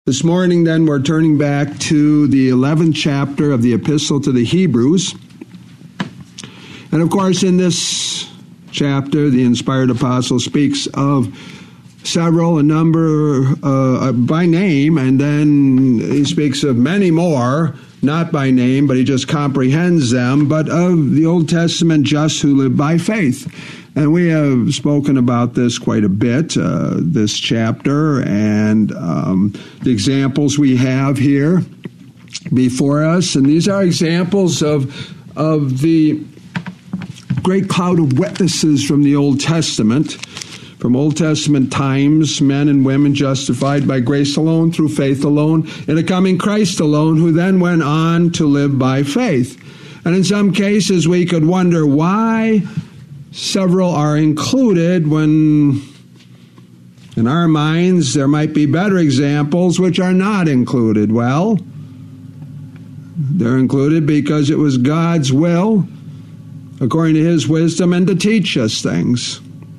This morning, then, we're turning back to the 11th chapter of the Epistle to the Hebrews. And, of course, in this chapter, the inspired apostle speaks of a number by name, and then he speaks of many more, not by name, but he just comprehends them, but of the Old Testament just who live by faith. And we have spoken about this quite a bit, this chapter, and the examples we have here before us. And these are examples of the great cloud of witnesses from the Old Testament, from Old Testament times, men and women justified by grace alone, through faith alone, in a coming Christ alone, who then went on to live by faith. And in some cases, we could wonder why several are included when, in our minds, there might be better examples which are not included. Well, they're included because it was God's will, according to His wisdom, and to teach us things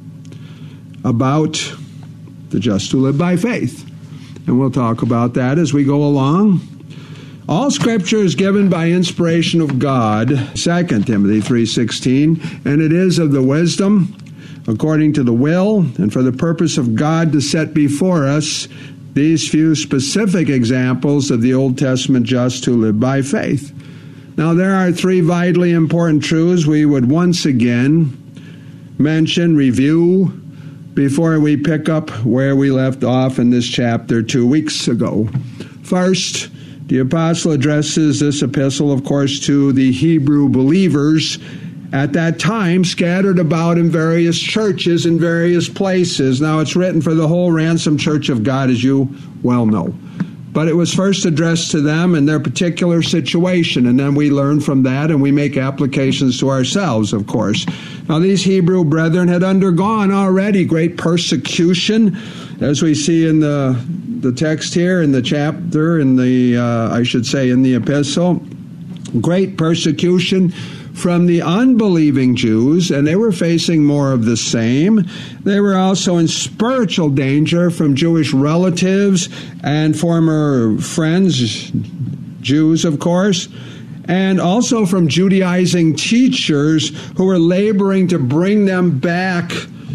about the just who live by faith. And we'll talk about that as we go along. All Scripture is given by inspiration of God, 2 Timothy 3:16, and it is of the wisdom, according to the will, and for the purpose of God to set before us these few specific examples of the Old Testament just who live by faith. Now, there are three vitally important truths we would once again mention, review, before we pick up where we left off in this chapter 2 weeks ago. First, the apostle addresses this epistle, of course, to the Hebrew believers at that time, scattered about in various churches in various places. Now, it's written for the whole ransomed church of God, as you well know. But it was first addressed to them in their particular situation, and then we learn from that and we make applications to ourselves, of course. Now, these Hebrew brethren had undergone already great persecution, as we see in the text here, in the chapter, in the epistle. Great persecution from the unbelieving Jews, and they were facing more of the same. They were also in spiritual danger from Jewish relatives and former friends, Jews, of course, and also from Judaizing teachers who were laboring to bring them back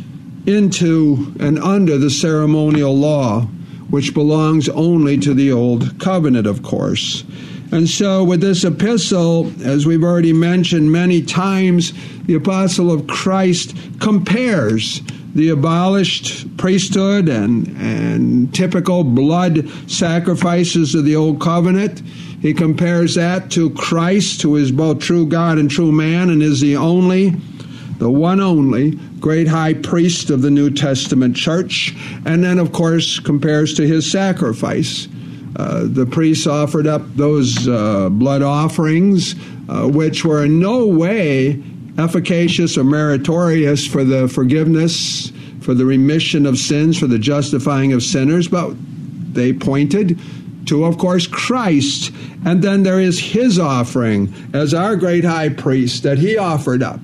into and under the ceremonial law, which belongs only to the Old Covenant, of course. And so with this epistle, as we've already mentioned many times, the apostle of Christ compares the abolished priesthood and typical blood sacrifices of the Old Covenant. He compares that to Christ, who is both true God and true man, and is the one only great high priest of the New Testament church, and then, of course, compares to his sacrifice. The priests offered up those blood offerings, which were in no way efficacious or meritorious for the forgiveness, for the remission of sins, for the justifying of sinners, but they pointed to, of course, Christ. And then there is his offering as our great high priest that he offered up,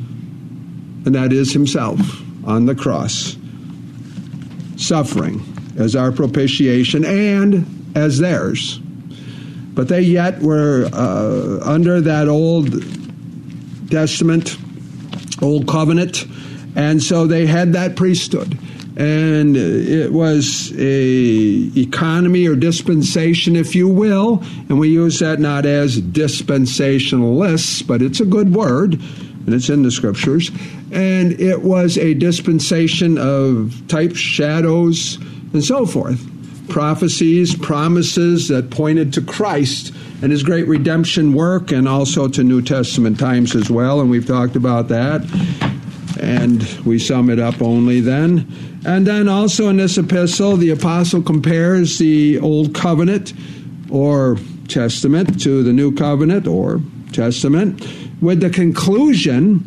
and that is himself on the cross, suffering as our propitiation and as theirs. But they yet were under that Old Testament, Old Covenant, and so they had that priesthood. And it was a economy or dispensation, if you will, and we use that not as dispensationalists, but it's a good word, and it's in the Scriptures. And it was a dispensation of types, shadows, and so forth. Prophecies, promises that pointed to Christ and his great redemption work, and also to New Testament times as well, and we've talked about that, and we sum it up only then. And then also in this epistle, the apostle compares the Old Covenant or Testament to the New Covenant or Testament, with the conclusion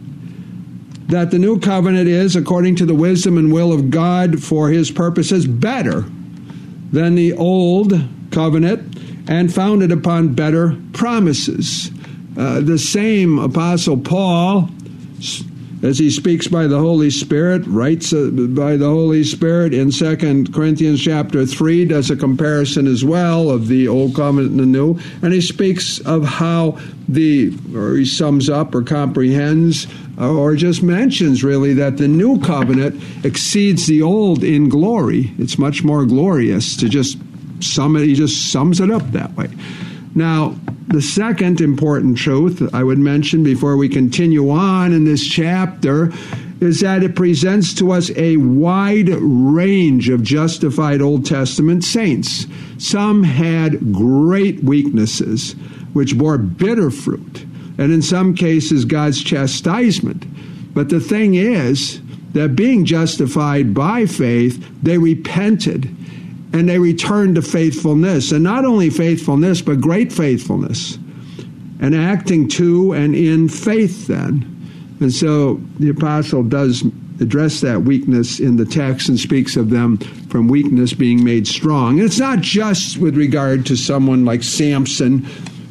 that the New Covenant is, according to the wisdom and will of God for his purposes, better than the Old Covenant and founded upon better promises. The same Apostle Paul as he speaks by the Holy Spirit, writes by the Holy Spirit in 2 Corinthians chapter 3, does a comparison as well of the Old Covenant and the New, and he speaks of how or he sums up or comprehends or just mentions really that the New Covenant exceeds the Old in glory. It's much more glorious to just sum it. He just sums it up that way. Now, the second important truth I would mention before we continue on in this chapter is that it presents to us a wide range of justified Old Testament saints. Some had great weaknesses, which bore bitter fruit, and in some cases God's chastisement. But the thing is that being justified by faith, they repented and they returned to faithfulness, and not only faithfulness, but great faithfulness, and acting to and in faith then. And so the apostle does address that weakness in the text and speaks of them from weakness being made strong. And it's not just with regard to someone like Samson.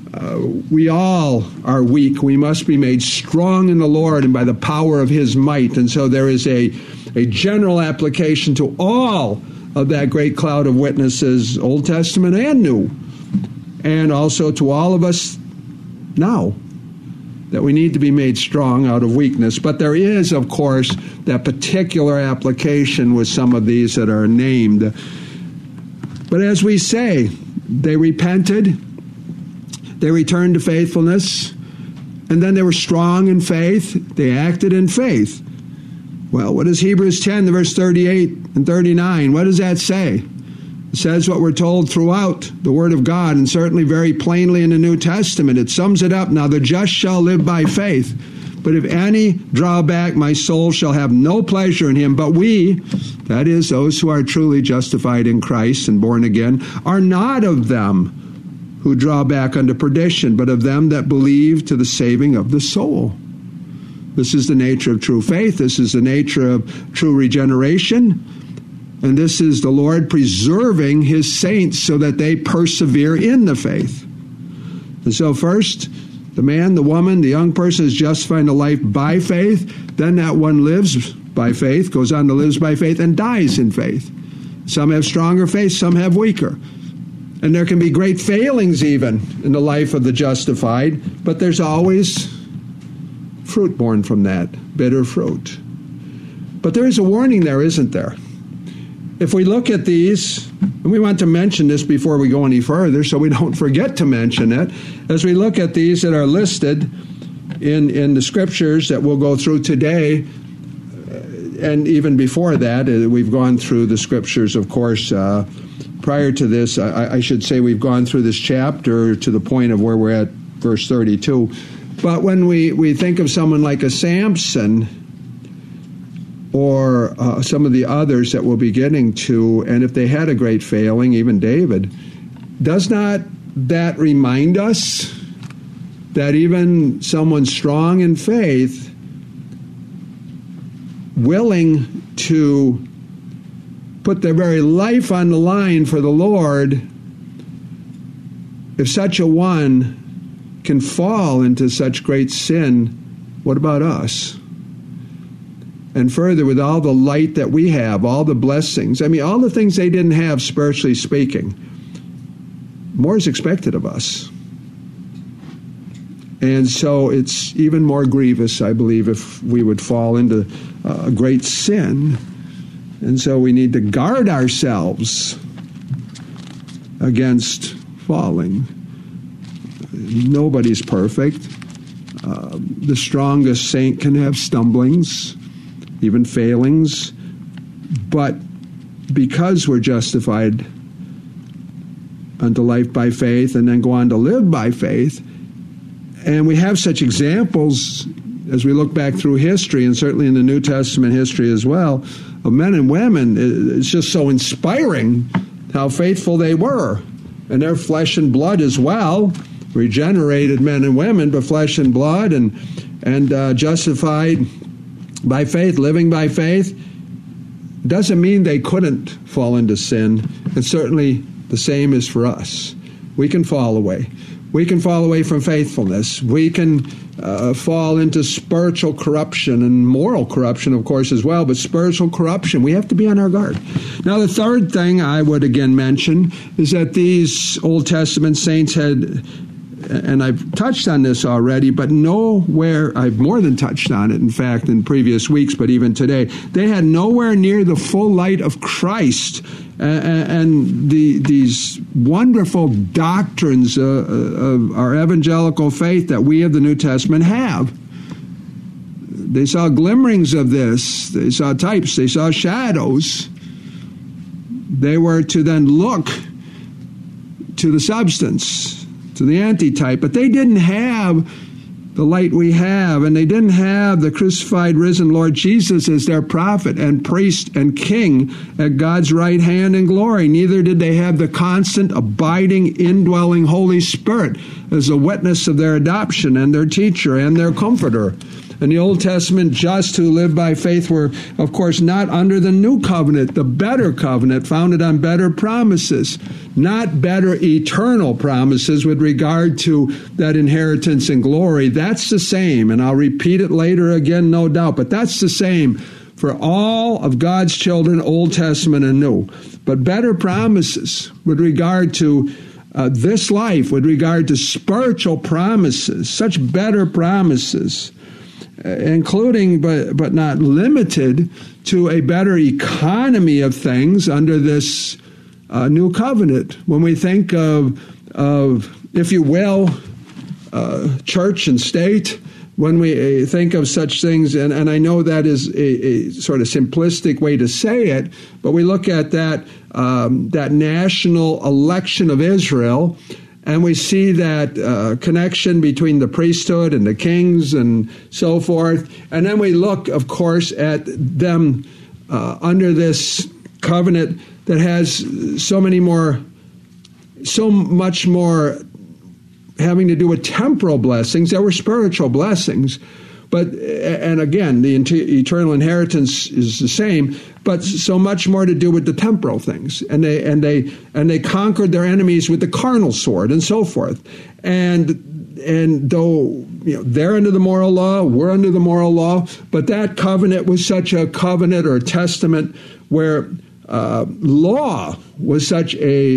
We all are weak. We must be made strong in the Lord and by the power of his might. And so there is a general application to all of that great cloud of witnesses, Old Testament and New, and also to all of us now, that we need to be made strong out of weakness. But there is, of course, that particular application with some of these that are named. But as we say, they repented, they returned to faithfulness, and then they were strong in faith, they acted in faith. Well, what does Hebrews 10, verse 38 and 39, what does that say? It says what we're told throughout the Word of God, and certainly very plainly in the New Testament. It sums it up. Now the just shall live by faith. But if any draw back, my soul shall have no pleasure in him. But we, that is, those who are truly justified in Christ and born again, are not of them who draw back unto perdition, but of them that believe to the saving of the soul. This is the nature of true faith. This is the nature of true regeneration. And this is the Lord preserving his saints so that they persevere in the faith. And so first, the man, the woman, the young person is justified in the life by faith. Then that one lives by faith, goes on to live by faith, and dies in faith. Some have stronger faith, some have weaker. And there can be great failings even in the life of the justified, but there's always fruit born from that, bitter fruit. But there is a warning there, isn't there? If we look at these, and we want to mention this before we go any further so we don't forget to mention it, as we look at these that are listed in the scriptures that we'll go through today, and even before that, we've gone through the scriptures, of course. Prior to this, I should say we've gone through this chapter to the point of where we're at verse 32. But when we think of someone like a Samson, or some of the others that we'll be getting to, and if they had a great failing, even David, does not that remind us that even someone strong in faith, willing to put their very life on the line for the Lord, if such a one can fall into such great sin, what about us? And further, with all the light that we have, all the blessings, all the things they didn't have spiritually speaking, more is expected of us. And so it's even more grievous, I believe, if we would fall into a great sin. And so we need to guard ourselves against falling. Nobody's perfect. The strongest saint can have stumblings, even failings, but because we're justified unto life by faith and then go on to live by faith, and we have such examples as we look back through history, and certainly in the New Testament history as well, of men and women, it's just so inspiring how faithful they were, and their flesh and blood as well, regenerated men and women, but flesh and blood, and justified by faith, living by faith, doesn't mean they couldn't fall into sin. And certainly the same is for us. We can fall away. We can fall away from faithfulness. We can fall into spiritual corruption and moral corruption, of course, as well, but spiritual corruption. We have to be on our guard. Now, the third thing I would again mention is that these Old Testament saints had, and I've touched on this already, but nowhere, I've more than touched on it, in fact, in previous weeks, but even today, they had nowhere near the full light of Christ and these wonderful doctrines of our evangelical faith that we of the New Testament have. They saw glimmerings of this. They saw types. They saw shadows. They were to then look to the substance, to the antitype, but they didn't have the light we have, and they didn't have the crucified, risen Lord Jesus as their prophet and priest and king at God's right hand in glory. Neither did they have the constant, abiding, indwelling Holy Spirit as a witness of their adoption and their teacher and their comforter. And the Old Testament just who lived by faith were, of course, not under the new covenant, the better covenant founded on better promises, not better eternal promises with regard to that inheritance and glory. That's the same, and I'll repeat it later again, no doubt, but that's the same for all of God's children, Old Testament and New. But better promises with regard to this life, with regard to spiritual promises, such better promises, including but not limited to a better economy of things under this new covenant. When we think of if you will, church and state, when we think of such things, and I know that is a sort of simplistic way to say it, but we look at that national election of Israel, and we see that connection between the priesthood and the kings and so forth. And then we look, of course, at them under this covenant that has so much more having to do with temporal blessings. There were spiritual blessings. And again, the eternal inheritance is the same, but so much more to do with the temporal things. And they conquered their enemies with the carnal sword and so forth. And though they're under the moral law, we're under the moral law, but that covenant was such a covenant or a testament where law was such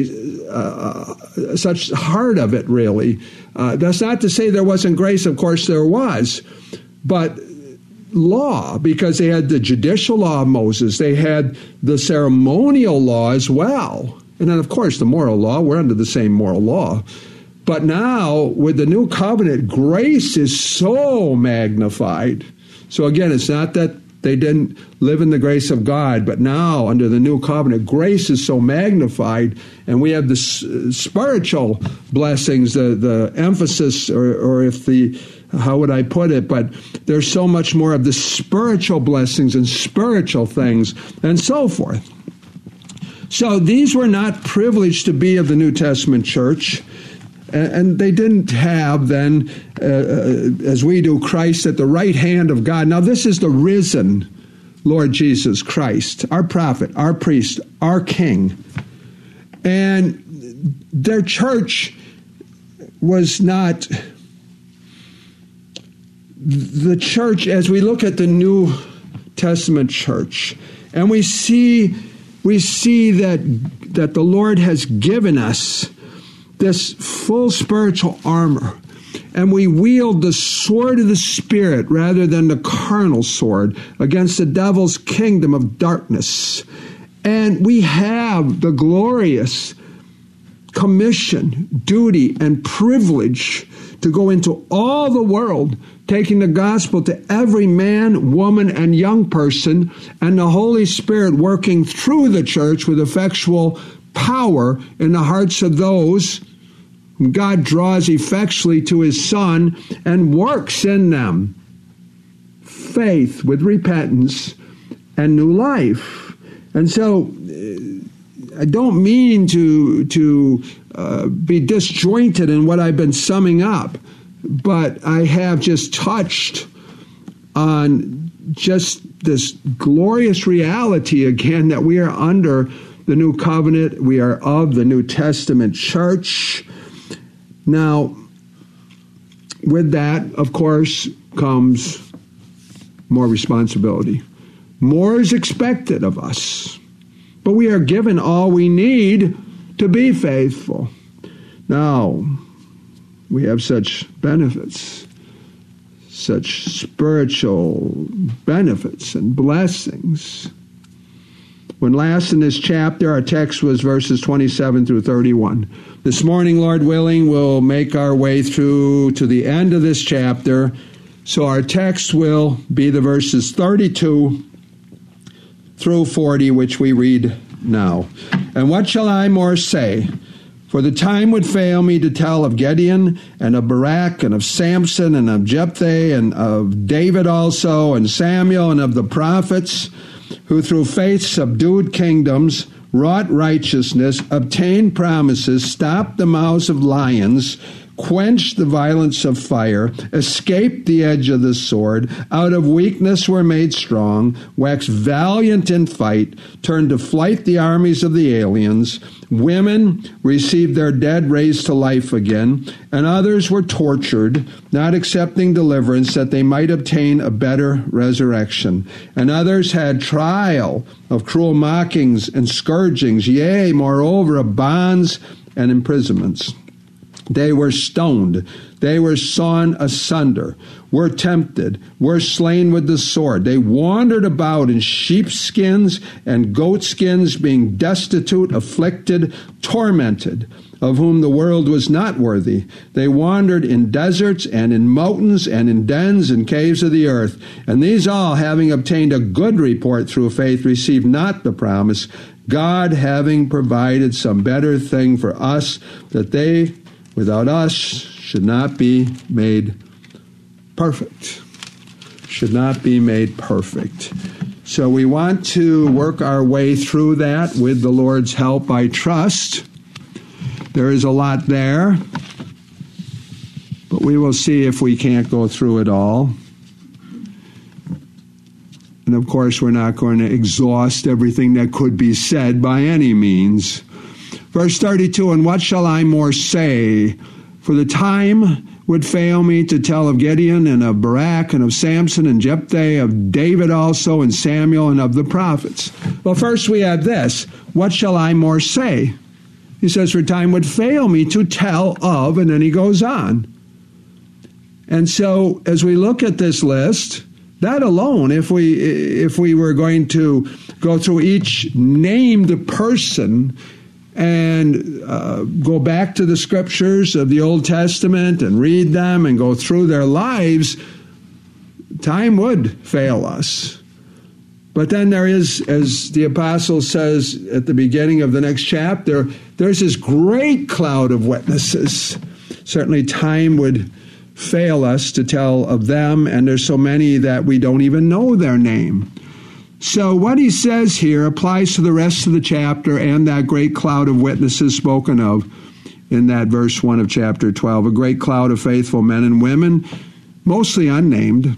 heart of it, really. That's not to say there wasn't grace. Of course, there was. But law, because they had the judicial law of Moses, they had the ceremonial law as well. And then, of course, the moral law, we're under the same moral law. But now, with the new covenant, grace is so magnified. So again, it's not that they didn't live in the grace of God, but now, under the new covenant, grace is so magnified, and we have the spiritual blessings, the emphasis, or if the how would I put it? But there's so much more of the spiritual blessings and spiritual things and so forth. So these were not privileged to be of the New Testament church, and they didn't have then, as we do, Christ at the right hand of God. Now this is the risen Lord Jesus Christ, our prophet, our priest, our king. And their church was not the church, as we look at the New Testament church, and we see that the Lord has given us this full spiritual armor, and we wield the sword of the Spirit rather than the carnal sword against the devil's kingdom of darkness. And we have the glorious commission, duty, and privilege to go into all the world, taking the gospel to every man, woman, and young person, and the Holy Spirit working through the church with effectual power in the hearts of those whom God draws effectually to his Son and works in them faith with repentance and new life. And so I don't mean to be disjointed in what I've been summing up, but I have just touched on just this glorious reality again that we are under the new covenant. We are of the New Testament church. Now, with that, of course, comes more responsibility. More is expected of us. But we are given all we need to be faithful. Now, we have such benefits, such spiritual benefits and blessings. When last in this chapter, our text was verses 27 through 31. This morning, Lord willing, we'll make our way through to the end of this chapter. So our text will be the verses 32 through 40, which we read now. And what shall I more say? For the time would fail me to tell of Gideon, and of Barak, and of Samson, and of Jephthah, and of David also, and Samuel, and of the prophets, who through faith subdued kingdoms, wrought righteousness, obtained promises, stopped the mouths of lions, quenched the violence of fire, escaped the edge of the sword, out of weakness were made strong, waxed valiant in fight, turned to flight the armies of the aliens. Women received their dead raised to life again, and others were tortured, not accepting deliverance, that they might obtain a better resurrection. And others had trial of cruel mockings and scourgings, yea, moreover, of bonds and imprisonments. They were stoned, they were sawn asunder, were tempted, were slain with the sword. They wandered about in sheepskins and goatskins, being destitute, afflicted, tormented, of whom the world was not worthy. They wandered in deserts and in mountains and in dens and caves of the earth. And these all, having obtained a good report through faith, received not the promise, God having provided some better thing for us, that they without us should not be made perfect. Should not be made perfect. So we want to work our way through that with the Lord's help, I trust. There is a lot there, but we will see if we can't go through it all. And of course, we're not going to exhaust everything that could be said by any means. Verse 32, and what shall I more say? For the time would fail me to tell of Gideon, and of Barak, and of Samson, and Jephthah, of David also, and Samuel, and of the prophets. Well, first we have this. What shall I more say? He says, for time would fail me to tell of, and then he goes on. And so, as we look at this list, that alone, if we were going to go through each named person and go back to the scriptures of the Old Testament and read them and go through their lives, time would fail us. But then there is, as the apostle says at the beginning of the next chapter, there's this great cloud of witnesses. Certainly time would fail us to tell of them, and there's so many that we don't even know their name. So what he says here applies to the rest of the chapter and that great cloud of witnesses spoken of in that verse 1 of chapter 12. A great cloud of faithful men and women, mostly unnamed,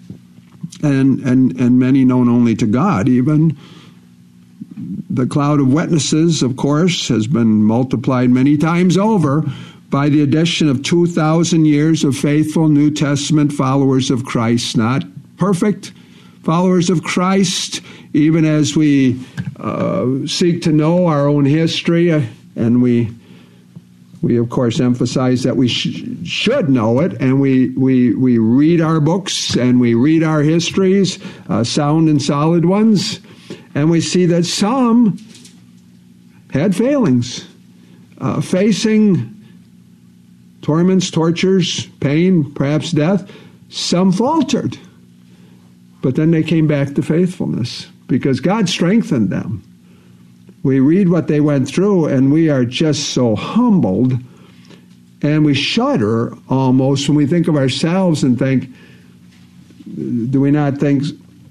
and many known only to God even. The cloud of witnesses, of course, has been multiplied many times over by the addition of 2,000 years of faithful New Testament followers of Christ, not perfect followers of Christ, even as we seek to know our own history, and we of course emphasize that we should know it, and we read our books and we read our histories, sound and solid ones, and we see that some had failings, facing torments, tortures, pain, perhaps death. Some faltered. But then they came back to faithfulness because God strengthened them. We read what they went through, and we are just so humbled, and we shudder almost when we think of ourselves and think, do we not think,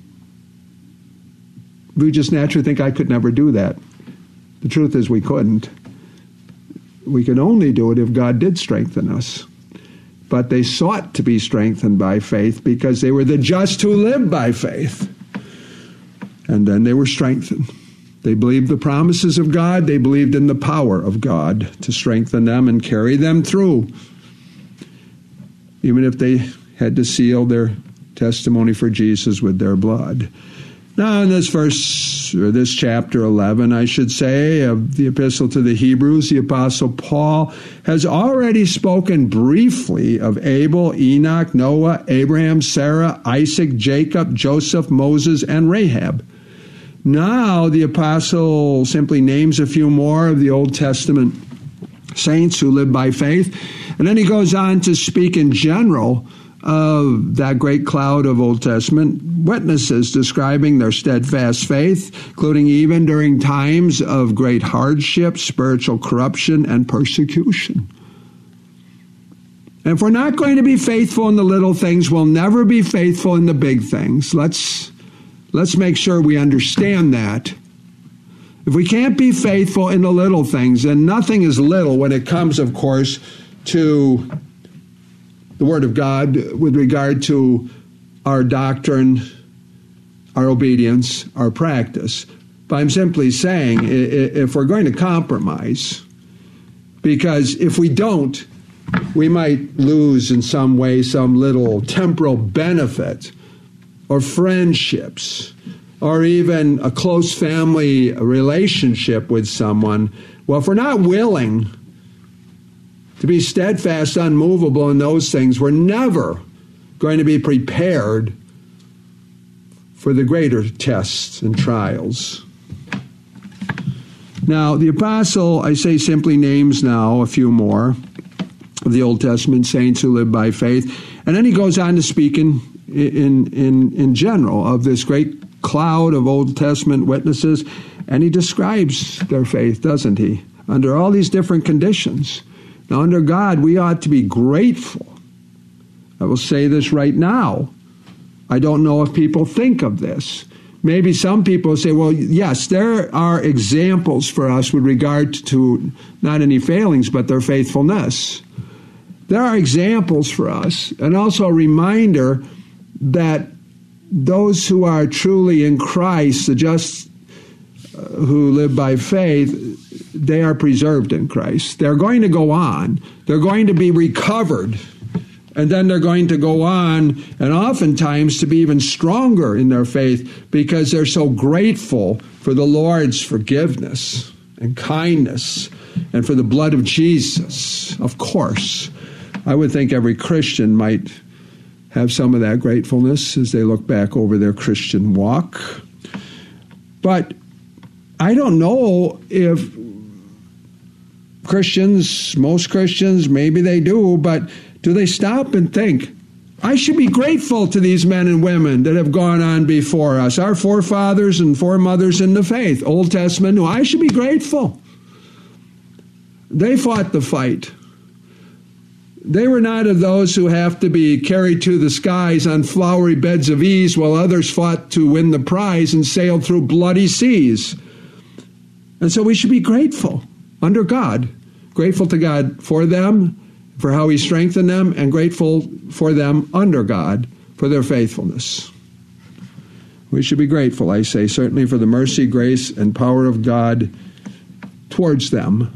we just naturally think, I could never do that. The truth is we couldn't. We could only do it if God did strengthen us. But they sought to be strengthened by faith because they were the just who lived by faith. And then they were strengthened. They believed the promises of God. They believed in the power of God to strengthen them and carry them through. even if they had to seal their testimony for Jesus with their blood. Now, in this verse, or this chapter 11, I should say, of the Epistle to the Hebrews, the Apostle Paul has already spoken briefly of Abel, Enoch, Noah, Abraham, Sarah, Isaac, Jacob, Joseph, Moses, and Rahab. Now, the Apostle simply names a few more of the Old Testament saints who lived by faith, and then he goes on to speak in general of that great cloud of Old Testament witnesses describing their steadfast faith, including even during times of great hardship, spiritual corruption, and persecution. And if we're not going to be faithful in the little things, we'll never be faithful in the big things. Let's make sure we understand that. If we can't be faithful in the little things, and nothing is little when it comes, of course, to the Word of God with regard to our doctrine, our obedience, our practice. But I'm simply saying, if we're going to compromise, because if we don't, we might lose in some way some little temporal benefit or friendships or even a close family relationship with someone. Well, if we're not willing to be steadfast, unmovable in those things, we're never going to be prepared for the greater tests and trials. Now, the apostle, I say, simply names now a few more of the Old Testament saints who live by faith, and then he goes on to speak in general of this great cloud of Old Testament witnesses, and he describes their faith, doesn't he, under all these different conditions. Now, under God, we ought to be grateful. I will say this right now. I don't know if people think of this. Maybe some people say, well, yes, there are examples for us with regard to not any failings, but their faithfulness. There are examples for us, and also a reminder that those who are truly in Christ, the just who live by faith, they are preserved in Christ. They're going to go on. They're going to be recovered. And then they're going to go on, and oftentimes to be even stronger in their faith because they're so grateful for the Lord's forgiveness and kindness and for the blood of Jesus. Of course, I would think every Christian might have some of that gratefulness as they look back over their Christian walk. But I don't know if Christians, most Christians, maybe they do, but do they stop and think, I should be grateful to these men and women that have gone on before us, our forefathers and foremothers in the faith, Old Testament, who I should be grateful. They fought the fight. They were not of those who have to be carried to the skies on flowery beds of ease while others fought to win the prize and sailed through bloody seas. And so we should be grateful under God, grateful to God for them, for how he strengthened them, and grateful for them under God for their faithfulness. We should be grateful, I say, certainly for the mercy, grace, and power of God towards them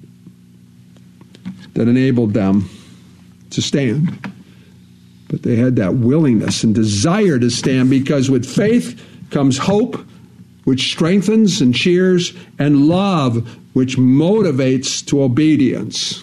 that enabled them to stand. But they had that willingness and desire to stand, because with faith comes hope, which strengthens and cheers, and love, which motivates to obedience.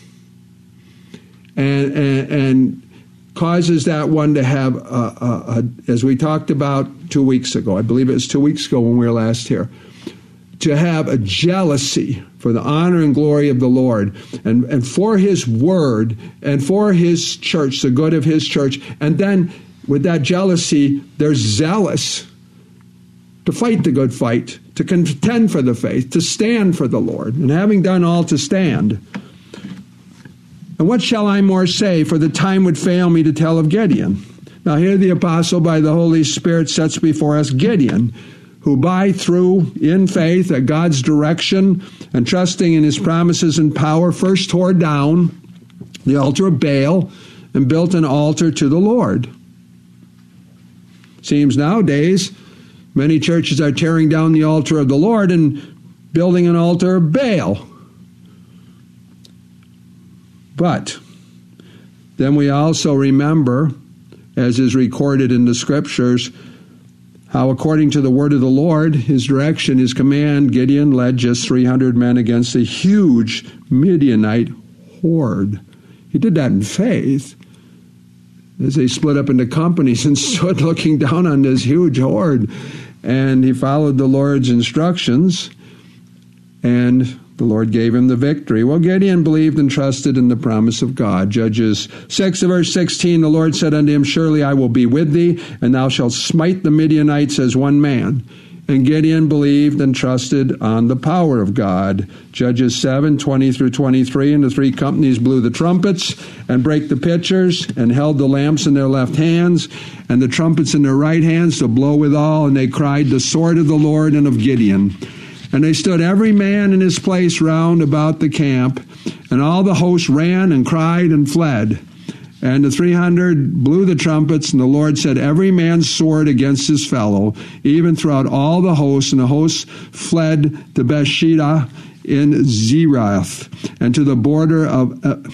And causes that one to have, as we talked about 2 weeks ago, I believe it was 2 weeks ago when we were last here, to have a jealousy for the honor and glory of the Lord and for his word and for his church, the good of his church. And then with that jealousy, they're zealous to fight the good fight, to contend for the faith, to stand for the Lord, and having done all to stand. And what shall I more say? For the time would fail me to tell of Gideon. Now here the apostle by the Holy Spirit sets before us Gideon, who through in faith at God's direction and trusting in his promises and power, first tore down the altar of Baal and built an altar to the Lord. Seems nowadays many churches are tearing down the altar of the Lord and building an altar of Baal. But then we also remember, as is recorded in the Scriptures, how according to the word of the Lord, his direction, his command, Gideon led just 300 men against a huge Midianite horde. He did that in faith, as they split up into companies and stood looking down on this huge horde. And he followed the Lord's instructions, and the Lord gave him the victory. Well, Gideon believed and trusted in the promise of God. Judges 6, verse 16, the Lord said unto him, Surely I will be with thee, and thou shalt smite the Midianites as one man. And Gideon believed and trusted on the power of God. Judges 7, 20 through 23, and the three companies blew the trumpets and brake the pitchers and held the lamps in their left hands and the trumpets in their right hands to blow withal. And they cried, The sword of the Lord and of Gideon. And they stood every man in his place round about the camp, and all the host ran and cried and fled. And the 300 blew the trumpets, and the Lord set every man's sword against his fellow, even throughout all the hosts. And the hosts fled to Bethshidah in Zerath, and to the border of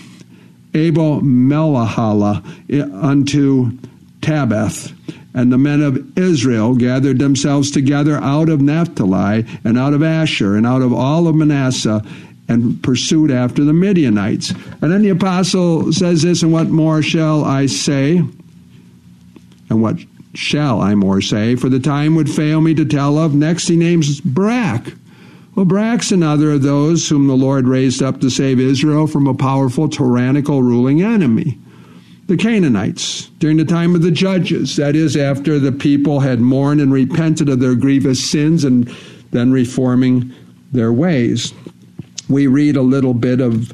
Abel Melahala unto Tabbath. And the men of Israel gathered themselves together out of Naphtali, and out of Asher, and out of all of Manasseh, and pursued after the Midianites. And then the apostle says this, And what more shall I say? And what shall I more say? For the time would fail me to tell of. Next he names Barak. Well, Barak's another of those whom the Lord raised up to save Israel from a powerful, tyrannical, ruling enemy. The Canaanites, during the time of the judges, that is, after the people had mourned and repented of their grievous sins and then reforming their ways. We read a little bit of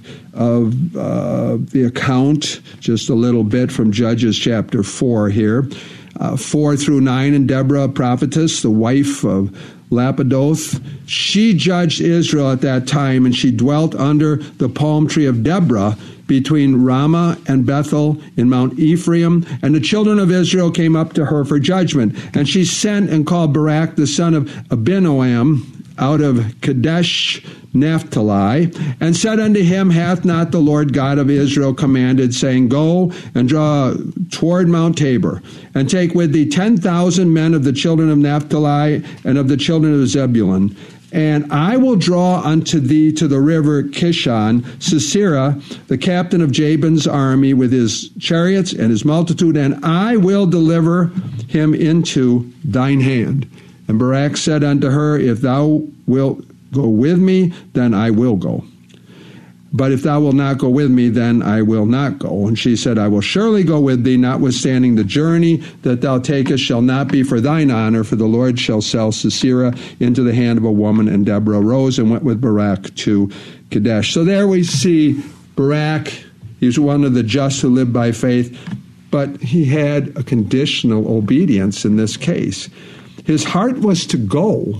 the account, just a little bit from Judges chapter 4 here, 4 through 9, and Deborah, a prophetess, the wife of Lapidoth, she judged Israel at that time, and she dwelt under the palm tree of Deborah, between Ramah and Bethel in Mount Ephraim. And the children of Israel came up to her for judgment. And she sent and called Barak the son of Abinoam out of Kadesh Naphtali, and said unto him, Hath not the Lord God of Israel commanded, saying, Go and draw toward Mount Tabor, and take with thee 10,000 men of the children of Naphtali and of the children of Zebulun, and I will draw unto thee to the river Kishon Sisera, the captain of Jabin's army, with his chariots and his multitude, and I will deliver him into thine hand. And Barak said unto her, If thou wilt go with me, then I will go. But if thou wilt not go with me, then I will not go. And she said, I will surely go with thee, notwithstanding the journey that thou takest shall not be for thine honor, for the Lord shall sell Sisera into the hand of a woman. And Deborah rose and went with Barak to Kadesh. So there we see Barak. He's one of the just who live by faith, but he had a conditional obedience in this case. His heart was to go.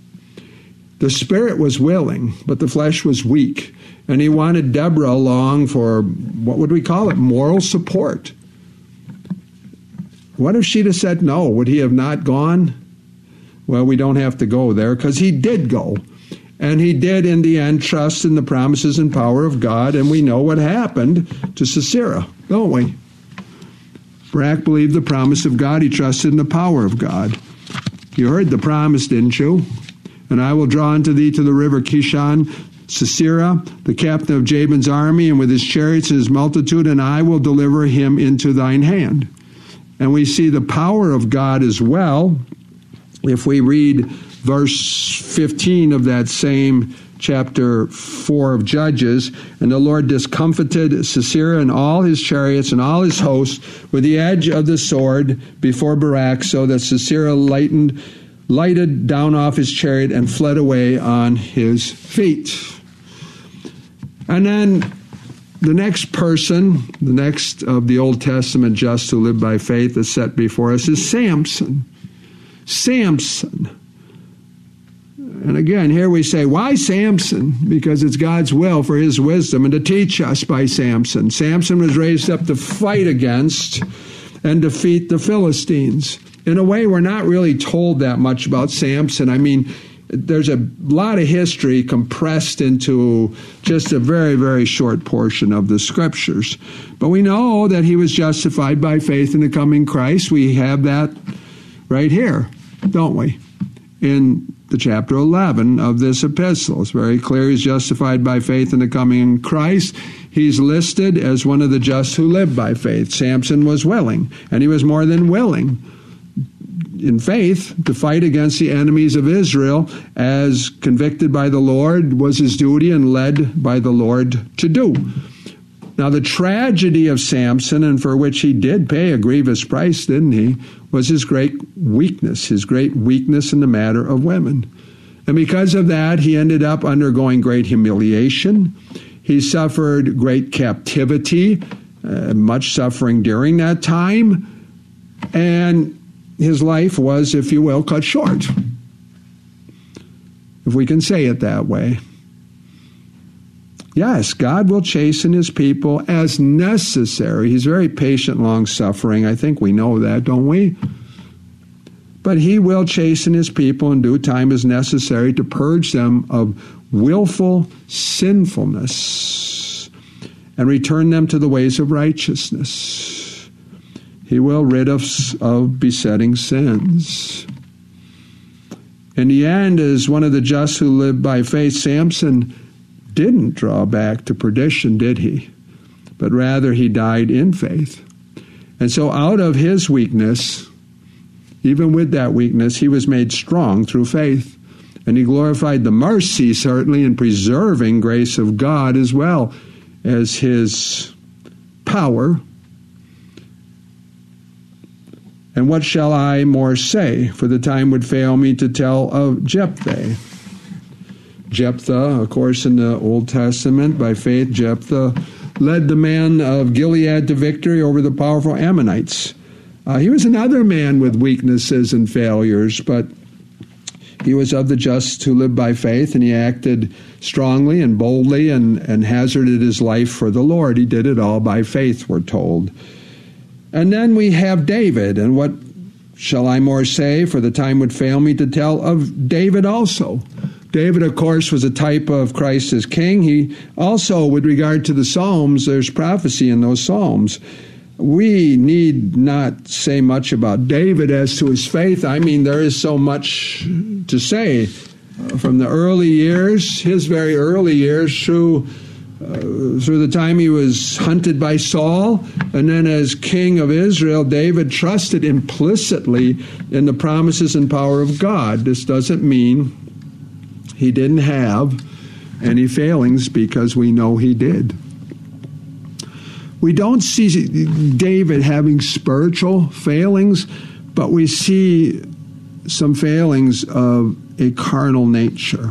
The spirit was willing, but the flesh was weak. And he wanted Deborah along for, what would we call it, moral support. What if she'd have said no? Would he have not gone? Well, we don't have to go there, because he did go. And he did, in the end, trust in the promises and power of God. And we know what happened to Sisera, don't we? Barak believed the promise of God. He trusted in the power of God. You heard the promise, didn't you? And I will draw unto thee to the river Kishon Sisera, the captain of Jabin's army, and with his chariots and his multitude, and I will deliver him into thine hand. And we see the power of God as well. If we read verse 15 of that same chapter 4 of Judges, and the Lord discomfited Sisera and all his chariots and all his hosts with the edge of the sword before Barak, so that Sisera lighted down off his chariot and fled away on his feet. And then the next person, the next of the Old Testament just who lived by faith is set before us is Samson. Samson. And again, here we say, why Samson? Because it's God's will for his wisdom and to teach us by Samson. Samson was raised up to fight against and defeat the Philistines. In a way, we're not really told that much about Samson. I mean, there's a lot of history compressed into just a very, very short portion of the Scriptures. But we know that he was justified by faith in the coming Christ. We have that right here, don't we? In the chapter 11 of this epistle. It's very clear he's justified by faith in the coming Christ. He's listed as one of the just who live by faith. Samson was willing, and he was more than willing in faith to fight against the enemies of Israel, as convicted by the Lord was his duty and led by the Lord to do. Now, the tragedy of Samson, and for which he did pay a grievous price, didn't he, was his great weakness in the matter of women. And because of that, he ended up undergoing great humiliation. He suffered great captivity, much suffering during that time, and his life was, if you will, cut short, if we can say it that way. Yes, God will chasten his people as necessary. He's very patient, long-suffering. I think we know that, don't we? But he will chasten his people in due time as necessary to purge them of willful sinfulness and return them to the ways of righteousness. He will rid us of besetting sins. In the end, as one of the just who lived by faith, Samson didn't draw back to perdition, did he? But rather he died in faith. And so out of his weakness, even with that weakness, he was made strong through faith. And he glorified the mercy, certainly, in preserving grace of God as well as his power. And what shall I more say? For the time would fail me to tell of Jephthah. Jephthah, of course, in the Old Testament, by faith, Jephthah led the man of Gilead to victory over the powerful Ammonites. He was another man with weaknesses and failures, but he was of the just who lived by faith, and he acted strongly and boldly and hazarded his life for the Lord. He did it all by faith, we're told. And then we have David, and what shall I more say? For the time would fail me to tell of David also. David, of course, was a type of Christ as king. He also, with regard to the Psalms, there's prophecy in those Psalms. We need not say much about David as to his faith. I mean, there is so much to say from the early years, his very early years, through the time he was hunted by Saul, and then as king of Israel, David trusted implicitly in the promises and power of God. This doesn't mean he didn't have any failings, because we know he did. We don't see David having spiritual failings, but we see some failings of a carnal nature.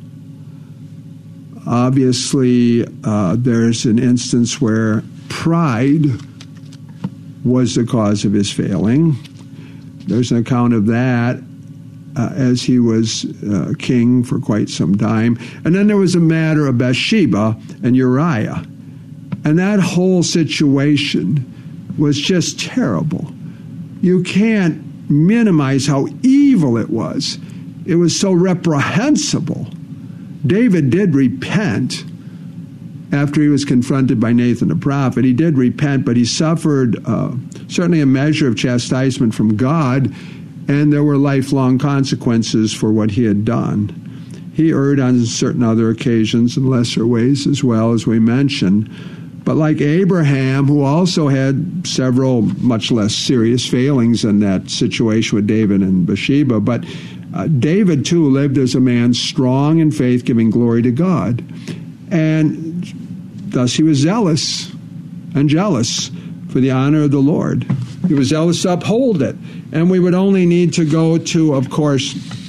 Obviously, there's an instance where pride was the cause of his failing. There's an account of that as he was king for quite some time. And then there was a matter of Bathsheba and Uriah. And that whole situation was just terrible. You can't minimize how evil it was. It was so reprehensible. David did repent after he was confronted by Nathan the prophet. He did repent, but he suffered certainly a measure of chastisement from God, and there were lifelong consequences for what he had done. He erred on certain other occasions in lesser ways as well, as we mentioned. But like Abraham, who also had several much less serious failings in that situation with David and Bathsheba, but David, too, lived as a man strong in faith, giving glory to God. And thus he was zealous and jealous for the honor of the Lord. He was zealous to uphold it. And we would only need to go to, of course,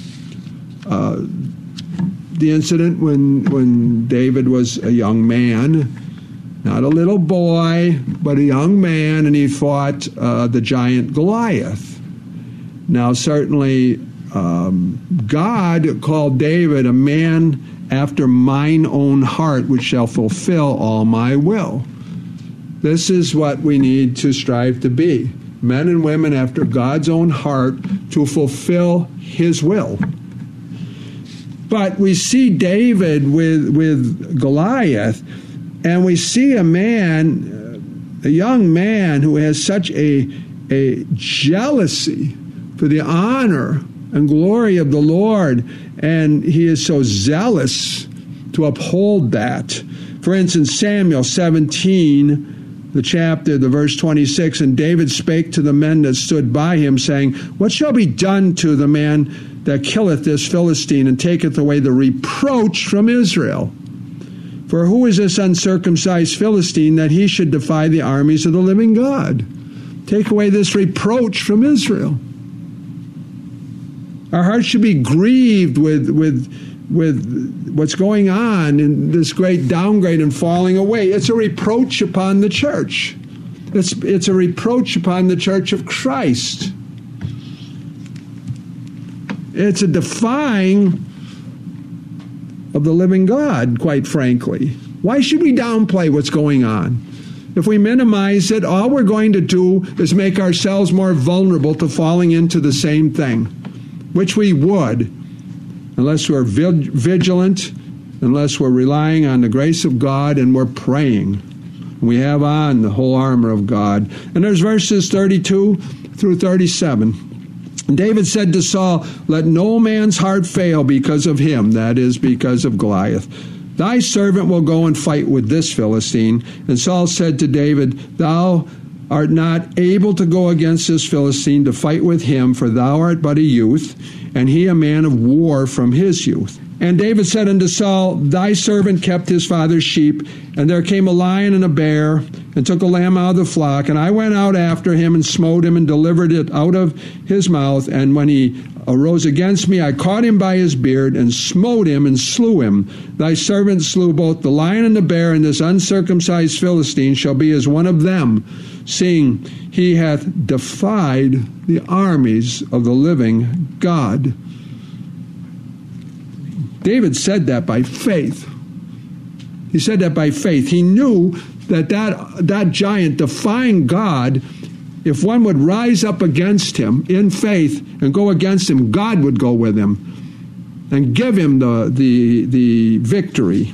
the incident when David was a young man, not a little boy, but a young man, and he fought the giant Goliath. Now, certainly, God called David a man after mine own heart, which shall fulfill all my will. This is what we need to strive to be. Men and women after God's own heart to fulfill his will. But we see David with Goliath, and we see a young man who has such a jealousy for the honor and glory of the Lord, and he is so zealous to uphold that. For instance, Samuel 17, the verse 26, and David spake to the men that stood by him, saying, What shall be done to the man that killeth this Philistine, and taketh away the reproach from Israel? For who is this uncircumcised Philistine, that he should defy the armies of the living God? Take away this reproach from Israel. Our hearts should be grieved with what's going on in this great downgrade and falling away. It's a reproach upon the church. It's a reproach upon the church of Christ. It's a defying of the living God, quite frankly. Why should we downplay what's going on? If we minimize it, all we're going to do is make ourselves more vulnerable to falling into the same thing, which we would, unless we're vigilant, unless we're relying on the grace of God and we're praying. We have on the whole armor of God. And there's verses 32 through 37. And David said to Saul, Let no man's heart fail because of him, that is, because of Goliath. Thy servant will go and fight with this Philistine. And Saul said to David, Thou art not able to go against this Philistine to fight with him, for thou art but a youth, and he a man of war from his youth. And David said unto Saul, Thy servant kept his father's sheep, and there came a lion and a bear, and took a lamb out of the flock, and I went out after him, and smote him, and delivered it out of his mouth. And when he arose against me, I caught him by his beard, and smote him, and slew him. Thy servant slew both the lion and the bear, and this uncircumcised Philistine shall be as one of them, seeing he hath defied the armies of the living God. David said that by faith. He said that by faith. He knew that giant defying God, if one would rise up against him in faith and go against him, God would go with him and give him the victory.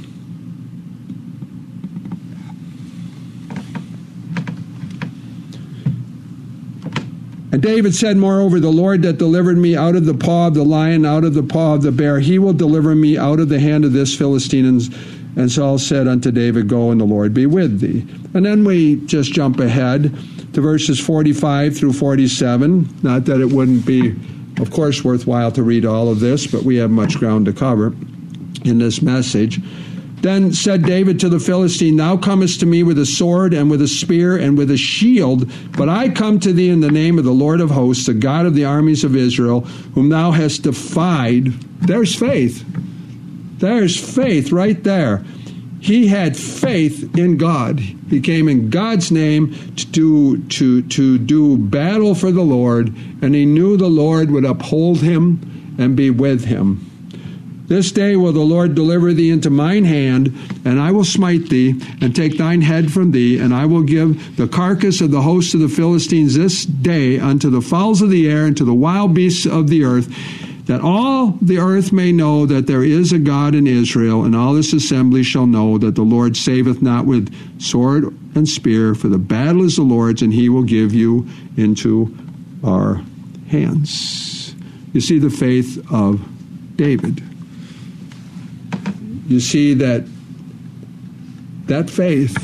And David said, Moreover, the Lord that delivered me out of the paw of the lion, out of the paw of the bear, he will deliver me out of the hand of this Philistine. And Saul said unto David, Go, and the Lord be with thee. And then we just jump ahead to verses 45 through 47. Not that it wouldn't be, of course, worthwhile to read all of this, but we have much ground to cover in this message. Then said David to the Philistine, Thou comest to me with a sword and with a spear and with a shield, but I come to thee in the name of the Lord of hosts, the God of the armies of Israel, whom thou hast defied. There's faith. There's faith right there. He had faith in God. He came in God's name to do battle for the Lord, and he knew the Lord would uphold him and be with him. This day will the Lord deliver thee into mine hand, and I will smite thee, and take thine head from thee, and I will give the carcass of the host of the Philistines this day unto the fowls of the air and to the wild beasts of the earth, that all the earth may know that there is a God in Israel, and all this assembly shall know that the Lord saveth not with sword and spear, for the battle is the Lord's, and he will give you into our hands. You see the faith of David. You see that faith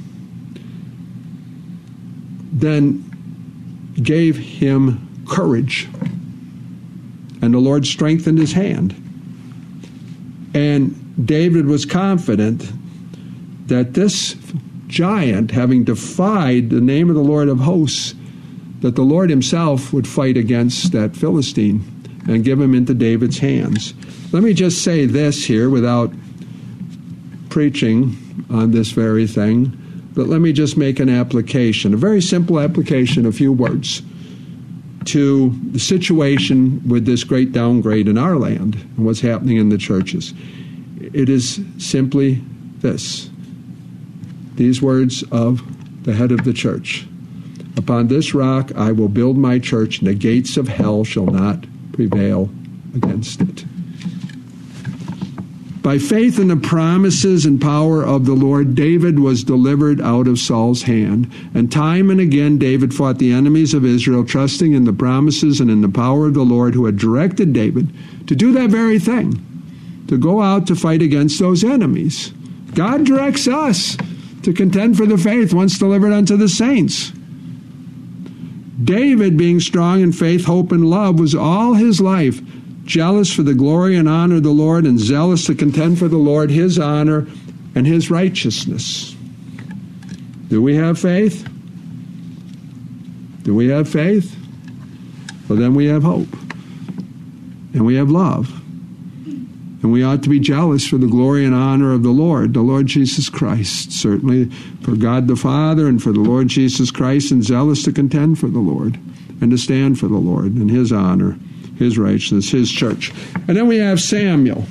then gave him courage, and the Lord strengthened his hand. And David was confident that this giant, having defied the name of the Lord of hosts, that the Lord himself would fight against that Philistine and give him into David's hands. Let me just say this here without preaching on this very thing, but let me just make an application, a very simple application, a few words, to the situation with this great downgrade in our land and what's happening in the churches. It is simply this. These words of the head of the church. Upon this rock I will build my church, and the gates of hell shall not prevail against it. By faith in the promises and power of the Lord, David was delivered out of Saul's hand. And time and again, David fought the enemies of Israel, trusting in the promises and in the power of the Lord, who had directed David to do that very thing, to go out to fight against those enemies. God directs us to contend for the faith once delivered unto the saints. David, being strong in faith, hope, and love, was all his life jealous for the glory and honor of the Lord, and zealous to contend for the Lord, his honor, and his righteousness. Do we have faith? Do we have faith? Well, then we have hope. And we have love. And we ought to be jealous for the glory and honor of the Lord Jesus Christ, certainly for God the Father and for the Lord Jesus Christ, and zealous to contend for the Lord and to stand for the Lord and his honor, his righteousness, his church. And then we have Samuel.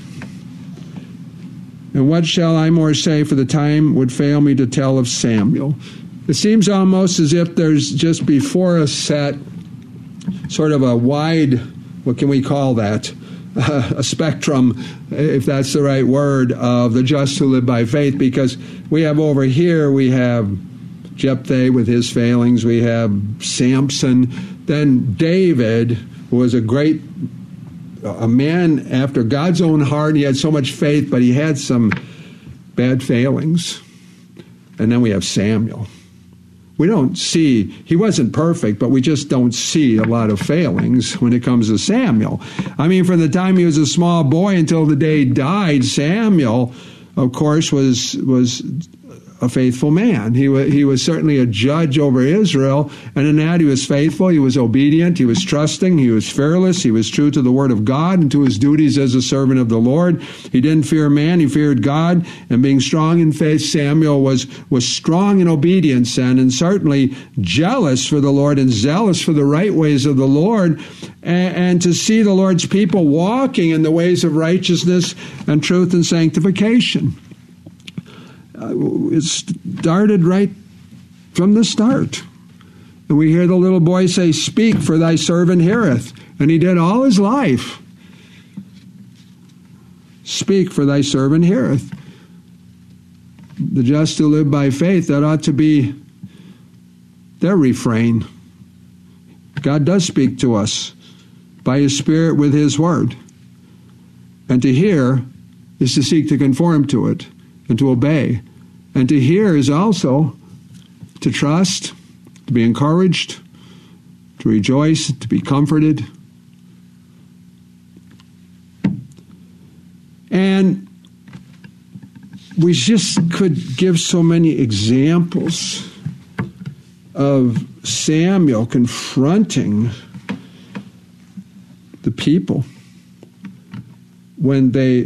And what shall I more say, for the time would fail me to tell of Samuel. It seems almost as if there's just before us set sort of a wide, what can we call that? A spectrum, if that's the right word, of the just who live by faith, because we have over here, we have Jephthah with his failings, we have Samson, then David, who was a man after God's own heart. He had so much faith, but he had some bad failings. And then we have Samuel. We don't see, he wasn't perfect, but we just don't see a lot of failings when it comes to Samuel. I mean, from the time he was a small boy until the day he died, Samuel, of course, was a faithful man. He was certainly a judge over Israel, and in that he was faithful, he was obedient, he was trusting, he was fearless, he was true to the word of God and to his duties as a servant of the Lord. He didn't fear man, he feared God, and being strong in faith, Samuel was strong in obedience and certainly jealous for the Lord and zealous for the right ways of the Lord, and to see the Lord's people walking in the ways of righteousness and truth and sanctification. It started right from the start. And we hear the little boy say, "Speak, for thy servant heareth." And he did all his life. Speak, for thy servant heareth. The just who live by faith, that ought to be their refrain. God does speak to us by his Spirit with his word. And to hear is to seek to conform to it and to obey. And to hear is also to trust, to be encouraged, to rejoice, to be comforted. And we just could give so many examples of Samuel confronting the people when they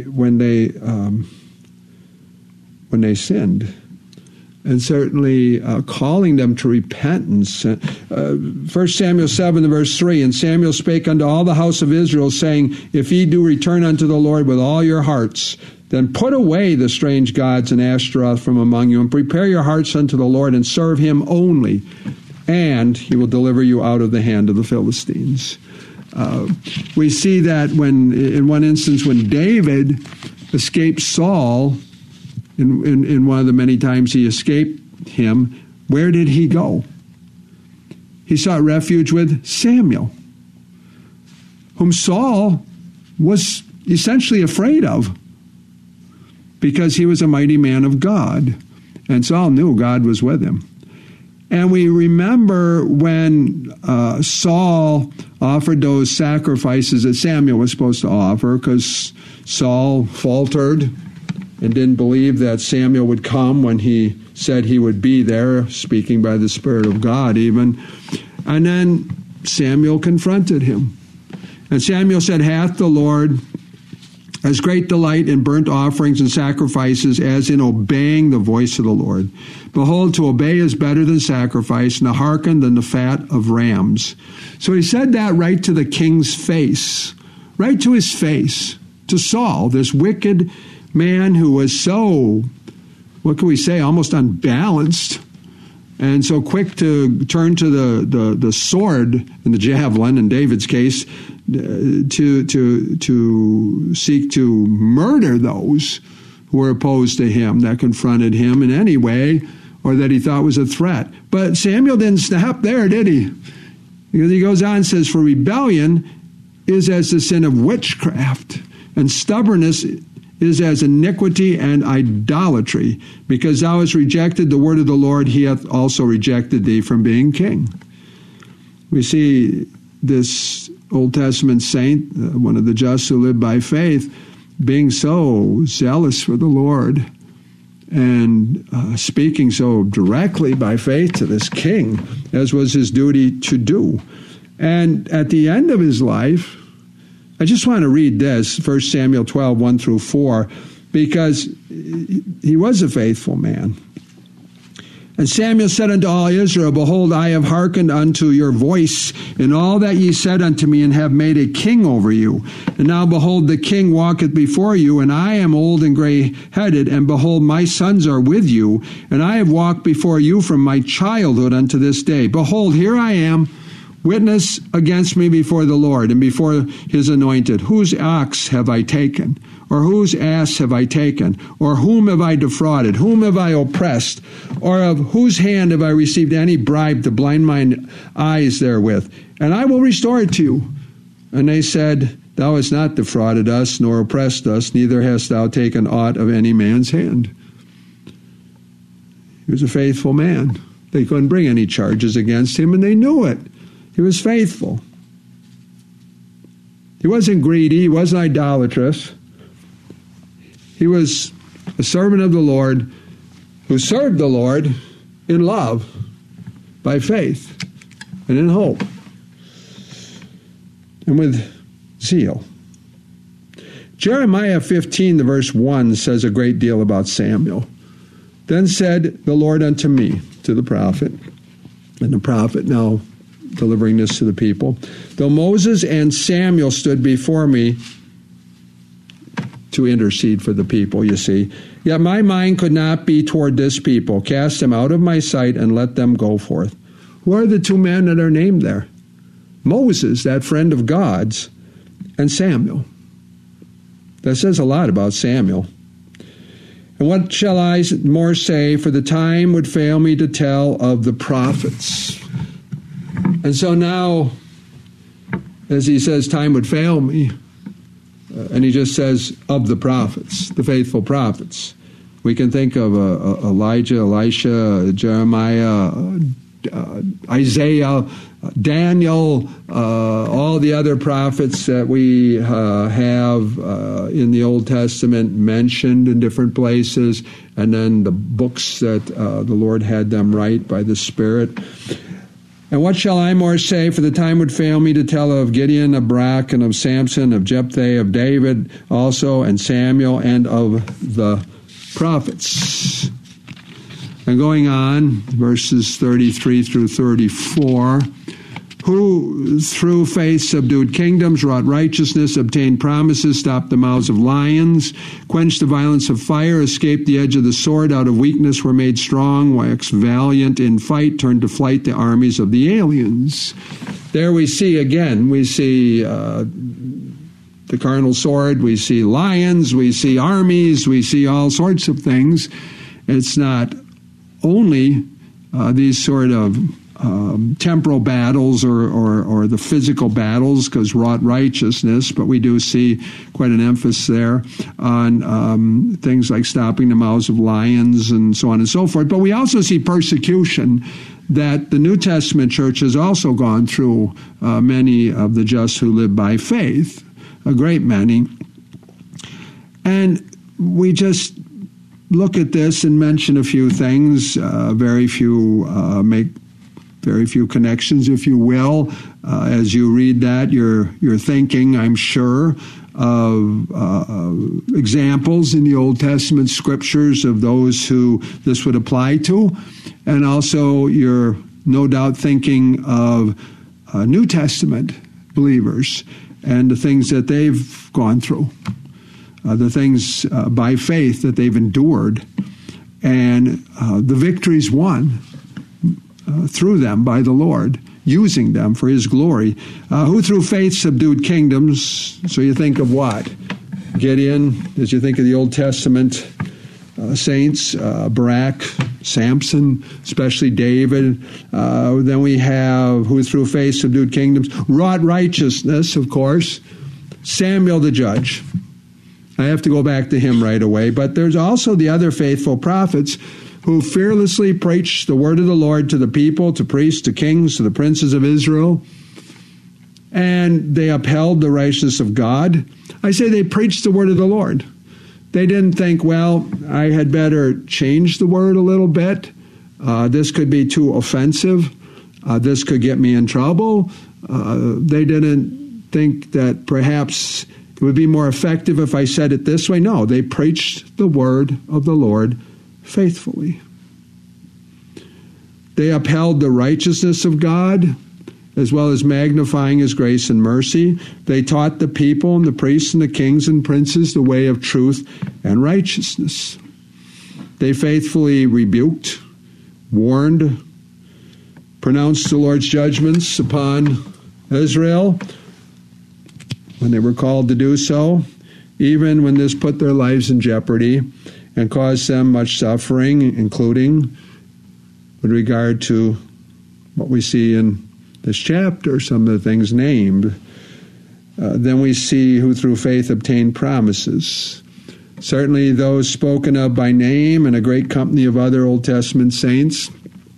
sinned, and certainly calling them to repentance. 1 Samuel 7, verse 3, "And Samuel spake unto all the house of Israel, saying, If ye do return unto the Lord with all your hearts, then put away the strange gods and Ashtaroth from among you, and prepare your hearts unto the Lord, and serve him only, and he will deliver you out of the hand of the Philistines." We see that in one instance, when David escaped Saul, in one of the many times he escaped him, where did he go? He sought refuge with Samuel, whom Saul was essentially afraid of, because he was a mighty man of God, and Saul knew God was with him. And we remember when Saul offered those sacrifices that Samuel was supposed to offer, because Saul faltered and didn't believe that Samuel would come when he said he would be there, speaking by the Spirit of God even. And then Samuel confronted him. And Samuel said, "Hath the Lord as great delight in burnt offerings and sacrifices as in obeying the voice of the Lord? Behold, to obey is better than sacrifice, and to hearken than the fat of rams." So he said that right to the king's face, right to his face, to Saul, this wicked man who was so, what can we say, almost unbalanced, and so quick to turn to the sword and the javelin, in David's case, to seek to murder those who were opposed to him, that confronted him in any way, or that he thought was a threat. But Samuel didn't stop there, did he? Because he goes on and says, for rebellion is as the sin of witchcraft, and stubbornness is as iniquity and idolatry. Because thou hast rejected the word of the Lord, he hath also rejected thee from being king. We see this Old Testament saint, one of the just who lived by faith, being so zealous for the Lord and speaking so directly by faith to this king, as was his duty to do. And at the end of his life, I just want to read this, 1 Samuel 12, 1 through 4, because he was a faithful man. And Samuel said unto all Israel, behold, I have hearkened unto your voice in all that ye said unto me, and have made a king over you. And now, behold, the king walketh before you, and I am old and gray-headed, and behold, my sons are with you, and I have walked before you from my childhood unto this day. Behold, here I am, witness against me before the Lord, and before his anointed. Whose ox have I taken? Or whose ass have I taken? Or whom have I defrauded? Whom have I oppressed? Or of whose hand have I received any bribe to blind mine eyes therewith? And I will restore it to you. And they said, thou hast not defrauded us, nor oppressed us, neither hast thou taken aught of any man's hand. He was a faithful man. They couldn't bring any charges against him, and they knew it. He was faithful. He wasn't greedy. He wasn't idolatrous. He was a servant of the Lord who served the Lord in love, by faith, and in hope, and with zeal. Jeremiah 15, the verse 1, says a great deal about Samuel. Then said the Lord unto me, to the prophet, and the prophet now delivering this to the people, though Moses and Samuel stood before me to intercede for the people, you see, yet my mind could not be toward this people. Cast them out of my sight and let them go forth. Who are the two men that are named there? Moses, that friend of God's, and Samuel. That says a lot about Samuel. And what shall I more say? For the time would fail me to tell of the prophets. And so now, as he says, time would fail me, and he just says, of the prophets, the faithful prophets. We can think of Elijah, Elisha, Jeremiah, Isaiah, Daniel, all the other prophets that we have in the Old Testament mentioned in different places, and then the books that the Lord had them write by the Spirit. And what shall I more say? For the time would fail me to tell of Gideon, of Barak, and of Samson, of Jephthah, of David also, and Samuel, and of the prophets. And going on, verses 33 through 34, who through faith subdued kingdoms, wrought righteousness, obtained promises, stopped the mouths of lions, quenched the violence of fire, escaped the edge of the sword, out of weakness were made strong, waxed valiant in fight, turned to flight the armies of the aliens. There we see again, we see the carnal sword, we see lions, we see armies, we see all sorts of things. It's not only these sort of temporal battles or the physical battles, because wrought righteousness, but we do see quite an emphasis there on things like stopping the mouths of lions and so on and so forth. But we also see persecution that the New Testament church has also gone through, many of the just who live by faith, a great many. And we just look at this and mention a few things, very few make very few connections, if you will. As you read that, you're thinking, I'm sure, of examples in the Old Testament scriptures of those who this would apply to. And also you're no doubt thinking of New Testament believers and the things that they've gone through, the things by faith that they've endured, and the victories won through them by the Lord using them for his glory. Who through faith subdued kingdoms. So you think of what? Gideon, as you think of the Old Testament saints, Barak, Samson, especially David. Then we have who through faith subdued kingdoms, wrought righteousness, of course. Samuel the judge. I have to go back to him right away. But there's also the other faithful prophets who fearlessly preached the word of the Lord to the people, to priests, to kings, to the princes of Israel. And they upheld the righteousness of God. I say they preached the word of the Lord. They didn't think, well, I had better change the word a little bit. This could be too offensive. This could get me in trouble. They didn't think that perhaps it would be more effective if I said it this way. No, they preached the word of the Lord faithfully. They upheld the righteousness of God, as well as magnifying his grace and mercy. They taught the people and the priests and the kings and princes the way of truth and righteousness. They faithfully rebuked, warned, pronounced the Lord's judgments upon Israel when they were called to do so, even when this put their lives in jeopardy and caused them much suffering, including with regard to what we see in this chapter, some of the things named. Then we see who through faith obtained promises. Certainly those spoken of by name and a great company of other Old Testament saints.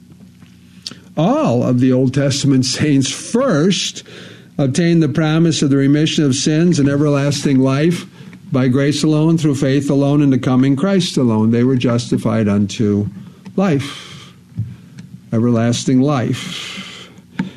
All of the Old Testament saints first obtained the promise of the remission of sins and everlasting life by grace alone, through faith alone, in the coming Christ alone. They were justified unto life, everlasting life.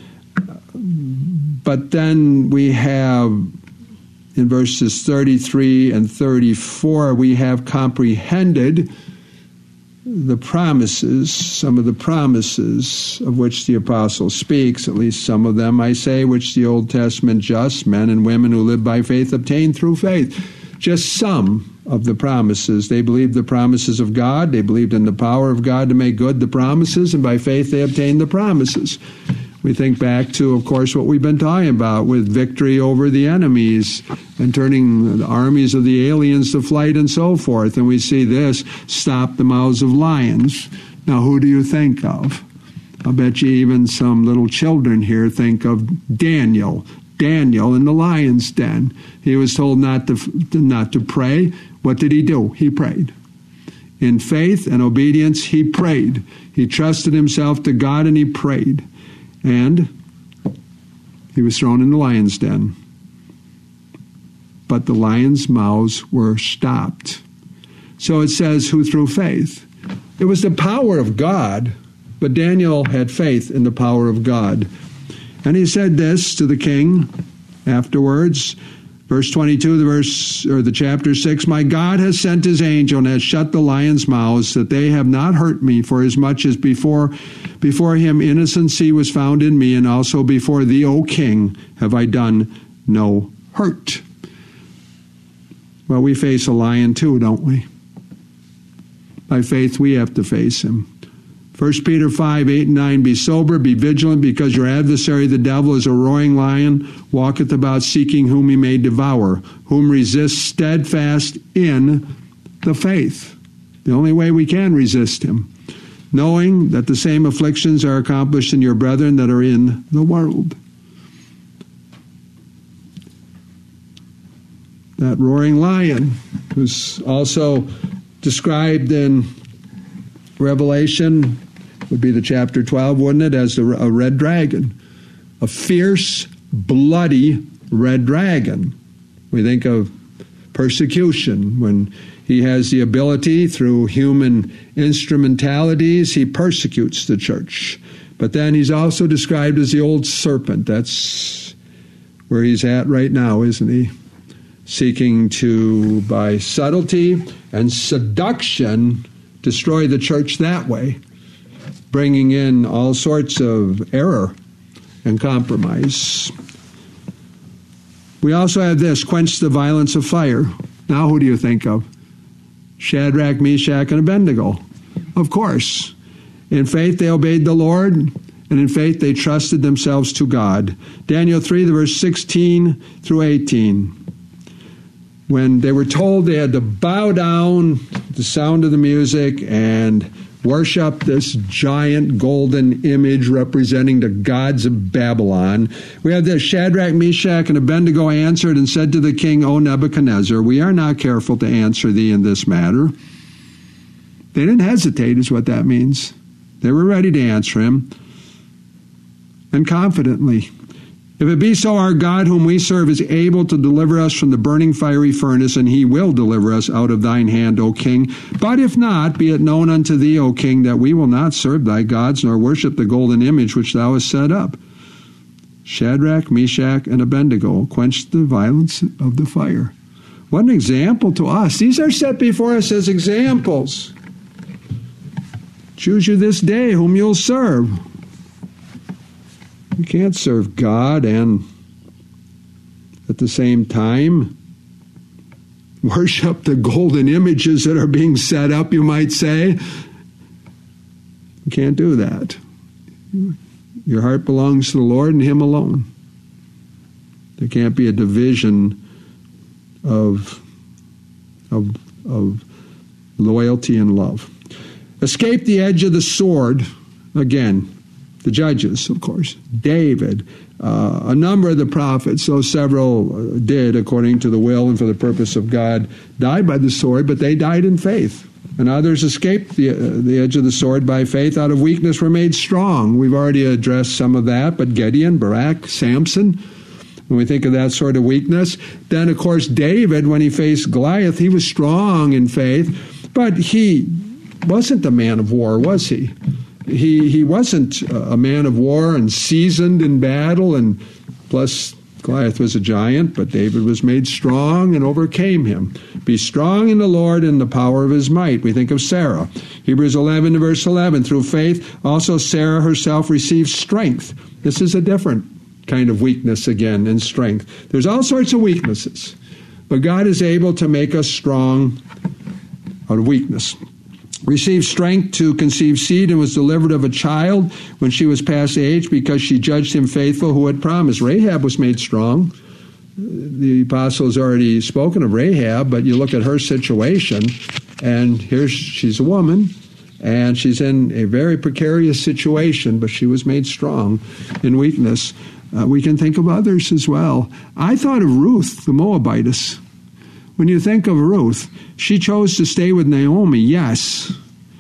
But then we have, in verses 33 and 34, we have comprehended the promises, some of the promises of which the apostle speaks, at least some of them, I say, which the Old Testament just men and women who live by faith obtained through faith. Just some of the promises. They believed the promises of God. They believed in the power of God to make good the promises, and by faith they obtained the promises. We think back to, of course, what we've been talking about with victory over the enemies and turning the armies of the aliens to flight and so forth. And we see this, stop the mouths of lions. Now, who do you think of? I'll bet you even some little children here think of Daniel. Daniel in the lion's den. He was told not to pray. What did he do? He prayed. In faith and obedience, he prayed. He trusted himself to God and he prayed. And he was thrown in the lion's den. But the lions' mouths were stopped. So it says, who through faith. It was the power of God, but Daniel had faith in the power of God. And he said this to the king afterwards, verse 22, the chapter 6, my God has sent his angel and has shut the lions' mouths, that they have not hurt me, for as much as before him innocency was found in me, and also before thee, O king, have I done no hurt. Well, we face a lion too, don't we? By faith, we have to face him. 1 Peter 5, 8 and 9, be sober, be vigilant, because your adversary, the devil, is a roaring lion, walketh about seeking whom he may devour, whom resist steadfast in the faith. The only way we can resist him, knowing that the same afflictions are accomplished in your brethren that are in the world. That roaring lion, who's also described in Revelation, would be the chapter 12, wouldn't it, as a red dragon. A fierce, bloody red dragon. We think of persecution when he has the ability through human instrumentalities, he persecutes the church. But then he's also described as the old serpent. That's where he's at right now, isn't he? Seeking to, by subtlety and seduction, destroy the church that way, bringing in all sorts of error and compromise. We also have this, quench the violence of fire. Now who do you think of? Shadrach, Meshach, and Abednego. Of course. In faith they obeyed the Lord, and in faith they trusted themselves to God. Daniel 3, the verse 16 through 18. When they were told they had to bow down to the sound of the music and worship this giant golden image representing the gods of Babylon, we have that Shadrach, Meshach, and Abednego answered and said to the king, O Nebuchadnezzar, we are not careful to answer thee in this matter. They didn't hesitate, is what that means. They were ready to answer him, and confidently. If it be so, our God whom we serve is able to deliver us from the burning fiery furnace, and he will deliver us out of thine hand, O king. But if not, be it known unto thee, O king, that we will not serve thy gods, nor worship the golden image which thou hast set up. Shadrach, Meshach, and Abednego quenched the violence of the fire. What an example to us. These are set before us as examples. Choose you this day whom you'll serve. You can't serve God and at the same time worship the golden images that are being set up, you might say. You can't do that. Your heart belongs to the Lord and him alone. There can't be a division of loyalty and love. Escape the edge of the sword, again, the judges, of course, David, a number of the prophets, though several did, according to the will and for the purpose of God, died by the sword, but they died in faith. And others escaped the edge of the sword by faith. Out of weakness were made strong. We've already addressed some of that, but Gideon, Barak, Samson, when we think of that sort of weakness. Then, of course, David, when he faced Goliath, he was strong in faith, but he wasn't a man of war, was he? He wasn't a man of war and seasoned in battle, and plus Goliath was a giant, but David was made strong and overcame him. Be strong in the Lord and the power of his might. We think of Sarah. Hebrews 11 verse 11. Through faith, also Sarah herself received strength. This is a different kind of weakness again, in strength. There's all sorts of weaknesses, but God is able to make us strong out of weakness. Received strength to conceive seed and was delivered of a child when she was past age because she judged him faithful who had promised. Rahab was made strong. The apostles already spoken of Rahab, but you look at her situation, and here she's a woman, and she's in a very precarious situation, but she was made strong in weakness. We can think of others as well. I thought of Ruth, the Moabitess. When you think of Ruth, she chose to stay with Naomi, yes.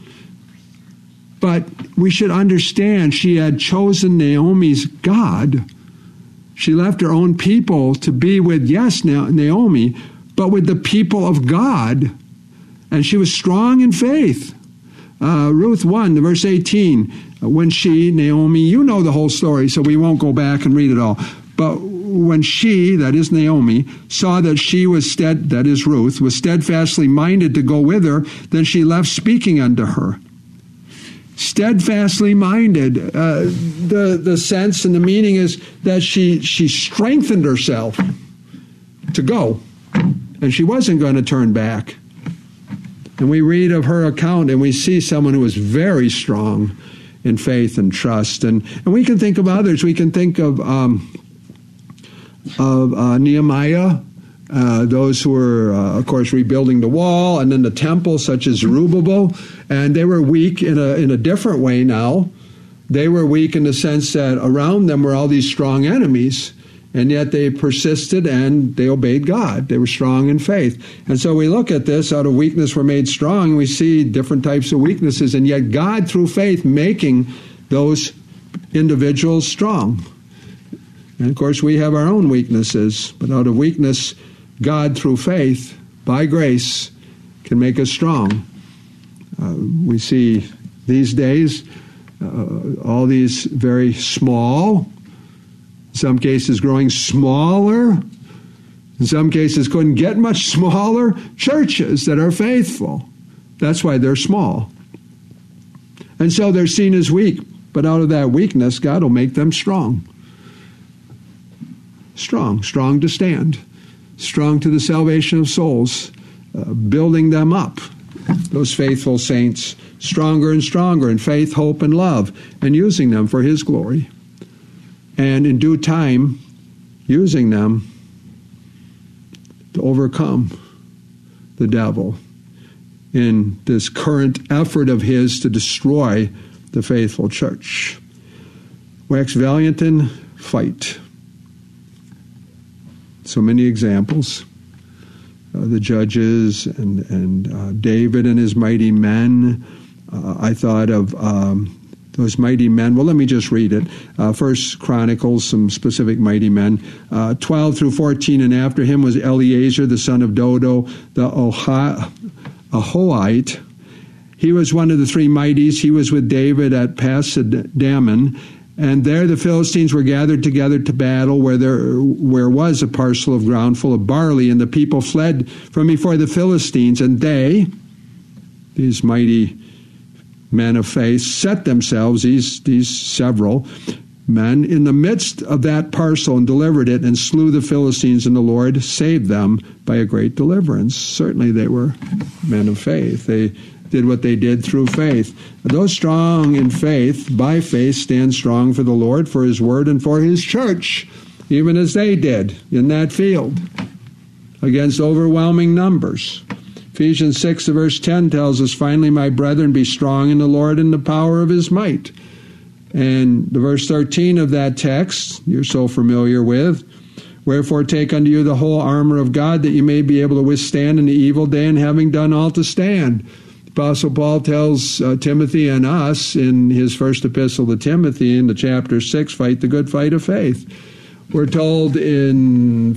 But we should understand she had chosen Naomi's God. She left her own people to be with, yes, Naomi, but with the people of God. And she was strong in faith. Ruth 1, verse 18, when she, Naomi, you know the whole story, so we won't go back and read it all. But when she, that is Naomi, saw that she was that is Ruth, was steadfastly minded to go with her, then she left speaking unto her. Steadfastly minded. The sense and the meaning is that she strengthened herself to go, and she wasn't going to turn back. And we read of her account, and we see someone who was very strong in faith and trust. And we can think of others. We can think of Nehemiah, those who were, of course, rebuilding the wall, and then the temple, such as Zerubbabel, and they were weak in a different way now. They were weak in the sense that around them were all these strong enemies, and yet they persisted and they obeyed God. They were strong in faith. And so we look at this, out of weakness we're made strong. We see different types of weaknesses, and yet God, through faith, making those individuals strong. And of course, we have our own weaknesses, but out of weakness, God, through faith, by grace, can make us strong. We see these days all these very small, in some cases growing smaller, in some cases couldn't get much smaller, churches that are faithful. That's why they're small. And so they're seen as weak, but out of that weakness, God will make them strong. Strong to stand, strong to the salvation of souls, building them up those faithful saints stronger and stronger in faith, hope, and love, and using them for his glory. And in due time, using them to overcome the devil in this current effort of his to destroy the faithful church. Wax valiant and fight. So many examples. The judges and David and his mighty men. I thought of those mighty men. Well, let me just read it. First Chronicles, some specific mighty men. 12 through 14, and after him was Eleazar, the son of Dodo, the Ahoite. He was one of the three mighties. He was with David at Pasadamon. And there the Philistines were gathered together to battle, where was a parcel of ground full of barley, and the people fled from before the Philistines. And they, these mighty men of faith, set themselves, these several men, in the midst of that parcel and delivered it and slew the Philistines, and the Lord saved them by a great deliverance. Certainly they were men of faith. They did what they did through faith. Those strong in faith, by faith, stand strong for the Lord, for his word, and for his church, even as they did in that field against overwhelming numbers. Ephesians 6, verse 10 tells us, finally, my brethren, be strong in the Lord and the power of his might. And the verse 13 of that text, you're so familiar with, wherefore take unto you the whole armor of God, that you may be able to withstand in the evil day, and having done all to stand. Apostle Paul tells Timothy and us in his first epistle to Timothy in the chapter 6, fight the good fight of faith. We're told in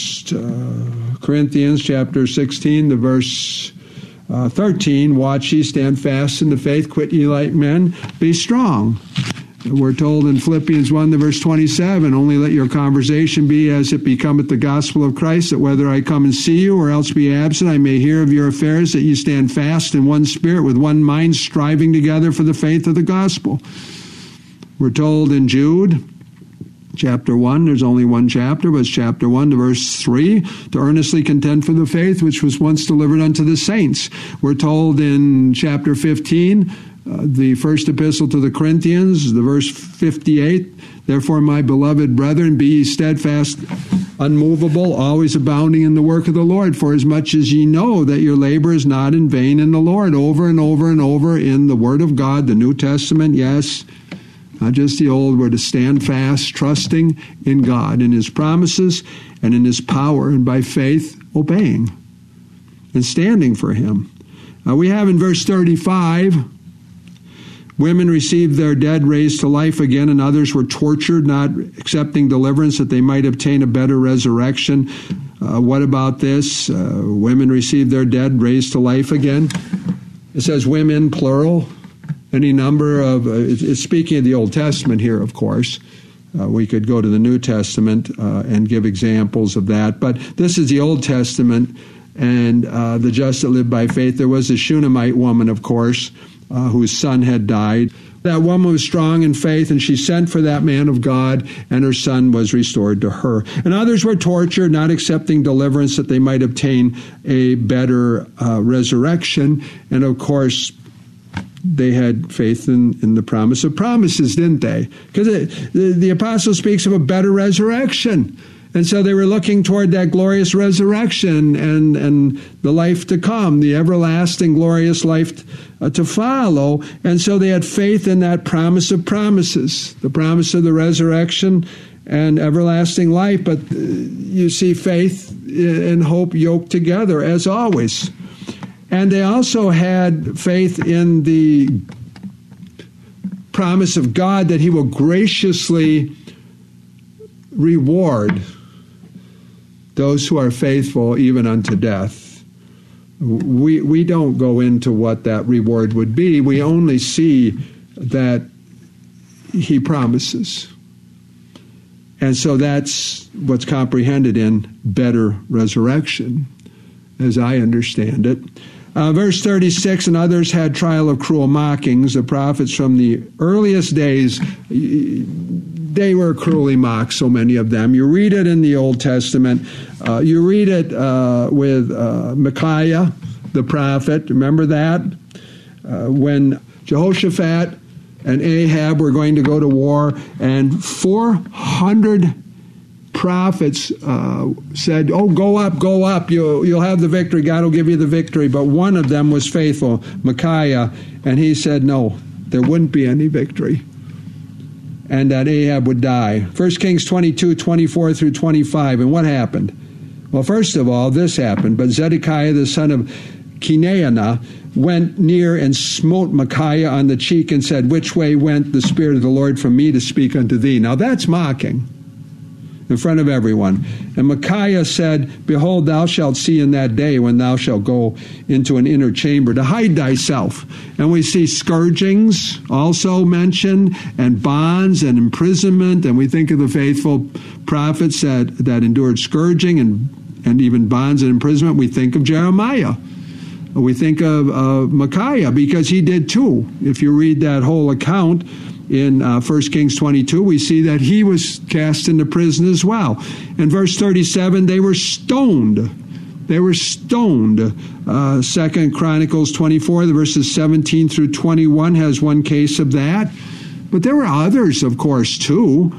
1 Corinthians chapter 16, the verse 13, watch ye, stand fast in the faith, quit ye like men, be strong. We're told in Philippians 1, the verse 27, only let your conversation be as it becometh the gospel of Christ, that whether I come and see you or else be absent, I may hear of your affairs, that ye stand fast in one spirit, with one mind, striving together for the faith of the gospel. We're told in Jude, chapter 1, there's only one chapter, but it's chapter 1 to verse 3, to earnestly contend for the faith which was once delivered unto the saints. We're told in chapter 15, the first epistle to the Corinthians, the verse 58, therefore, my beloved brethren, be ye steadfast, unmovable, always abounding in the work of the Lord, for as much as ye know that your labor is not in vain in the Lord. Over and over and over in the Word of God, the New Testament, yes, not just the Old, we're to stand fast, trusting in God, in his promises, and in his power, and by faith obeying and standing for him. We have in verse 35, women received their dead raised to life again, and others were tortured, not accepting deliverance, that they might obtain a better resurrection. What about this? Women received their dead raised to life again. It says women, plural. Any number of, it's speaking of the Old Testament here, of course. We could go to the New Testament and give examples of that. But this is the Old Testament, and the just that live by faith. There was a Shunammite woman, of course, whose son had died. That woman was strong in faith, and she sent for that man of God, and her son was restored to her. And others were tortured, not accepting deliverance, that they might obtain a better resurrection. And of course, they had faith in the promise of promises, didn't they? Because the apostle speaks of a better resurrection. And so they were looking toward that glorious resurrection and the life to come, the everlasting glorious life to follow. And so they had faith in that promise of promises, the promise of the resurrection and everlasting life. But you see faith and hope yoked together, as always. And they also had faith in the promise of God that he will graciously reward those who are faithful even unto death. We don't go into what that reward would be. We only see that he promises. And so that's what's comprehended in better resurrection, as I understand it. Verse 36, and others had trial of cruel mockings. The prophets from the earliest days, they were cruelly mocked, so many of them. You read it in the Old Testament. You read it with Micaiah, the prophet. Remember that? When Jehoshaphat and Ahab were going to go to war, and 400 prophets said, "Oh, go up, you'll have the victory, God will give you the victory." But one of them was faithful, Micaiah, and he said, no, there wouldn't be any victory, and that Ahab would die. 1 Kings 22, 24 through 25, and what happened? Well, first of all, this happened, but Zedekiah the son of Kenaanah went near and smote Micaiah on the cheek and said, "Which way went the Spirit of the Lord from me to speak unto thee?" Now that's mocking in front of everyone. And Micaiah said, "Behold, thou shalt see in that day when thou shalt go into an inner chamber to hide thyself." And we see scourgings also mentioned, and bonds and imprisonment. And we think of the faithful prophets that endured scourging and even bonds and imprisonment. We think of Jeremiah. We think of Micaiah, because he did too. If you read that whole account in 1 Kings 22, we see that he was cast into prison as well. In verse 37, they were stoned. They were stoned. 2 Chronicles 24, the verses 17 through 21 has one case of that. But there were others, of course, too.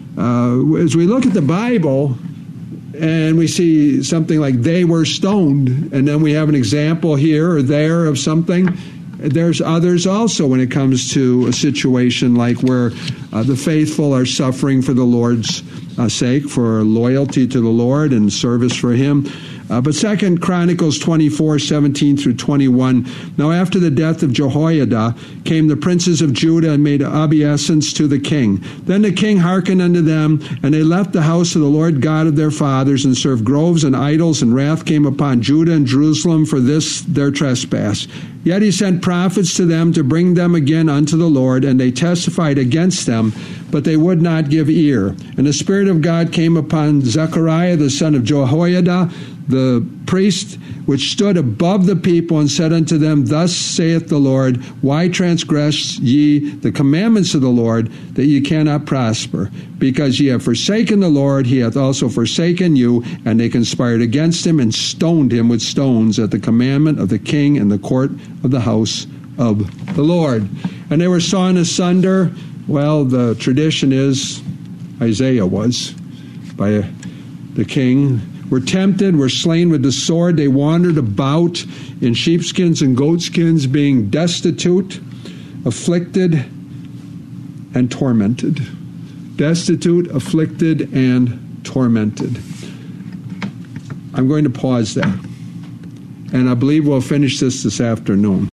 As we look at the Bible, and we see something like they were stoned, and then we have an example here or there of something. There's others also when it comes to a situation like where the faithful are suffering for the Lord's sake, for loyalty to the Lord and service for Him. But 2 Chronicles 24, 17 through 21. Now after the death of Jehoiada came the princes of Judah and made obeisance to the king. Then the king hearkened unto them, and they left the house of the Lord God of their fathers, and served groves and idols, and wrath came upon Judah and Jerusalem for this their trespass. Yet he sent prophets to them to bring them again unto the Lord, and they testified against them, but they would not give ear. And the Spirit of God came upon Zechariah the son of Jehoiada, the priest, which stood above the people, and said unto them, Thus saith the Lord, Why transgress ye the commandments of the Lord, that ye cannot prosper? Because ye have forsaken the Lord, he hath also forsaken you. And they conspired against him, and stoned him with stones at the commandment of the king in the court of the house of the Lord. And they were sawn asunder. Well, the tradition is Isaiah was by the king. Were tempted, were slain with the sword. They wandered about in sheepskins and goatskins, being destitute, afflicted, and tormented. Destitute, afflicted, and tormented. I'm going to pause there. And I believe we'll finish this afternoon.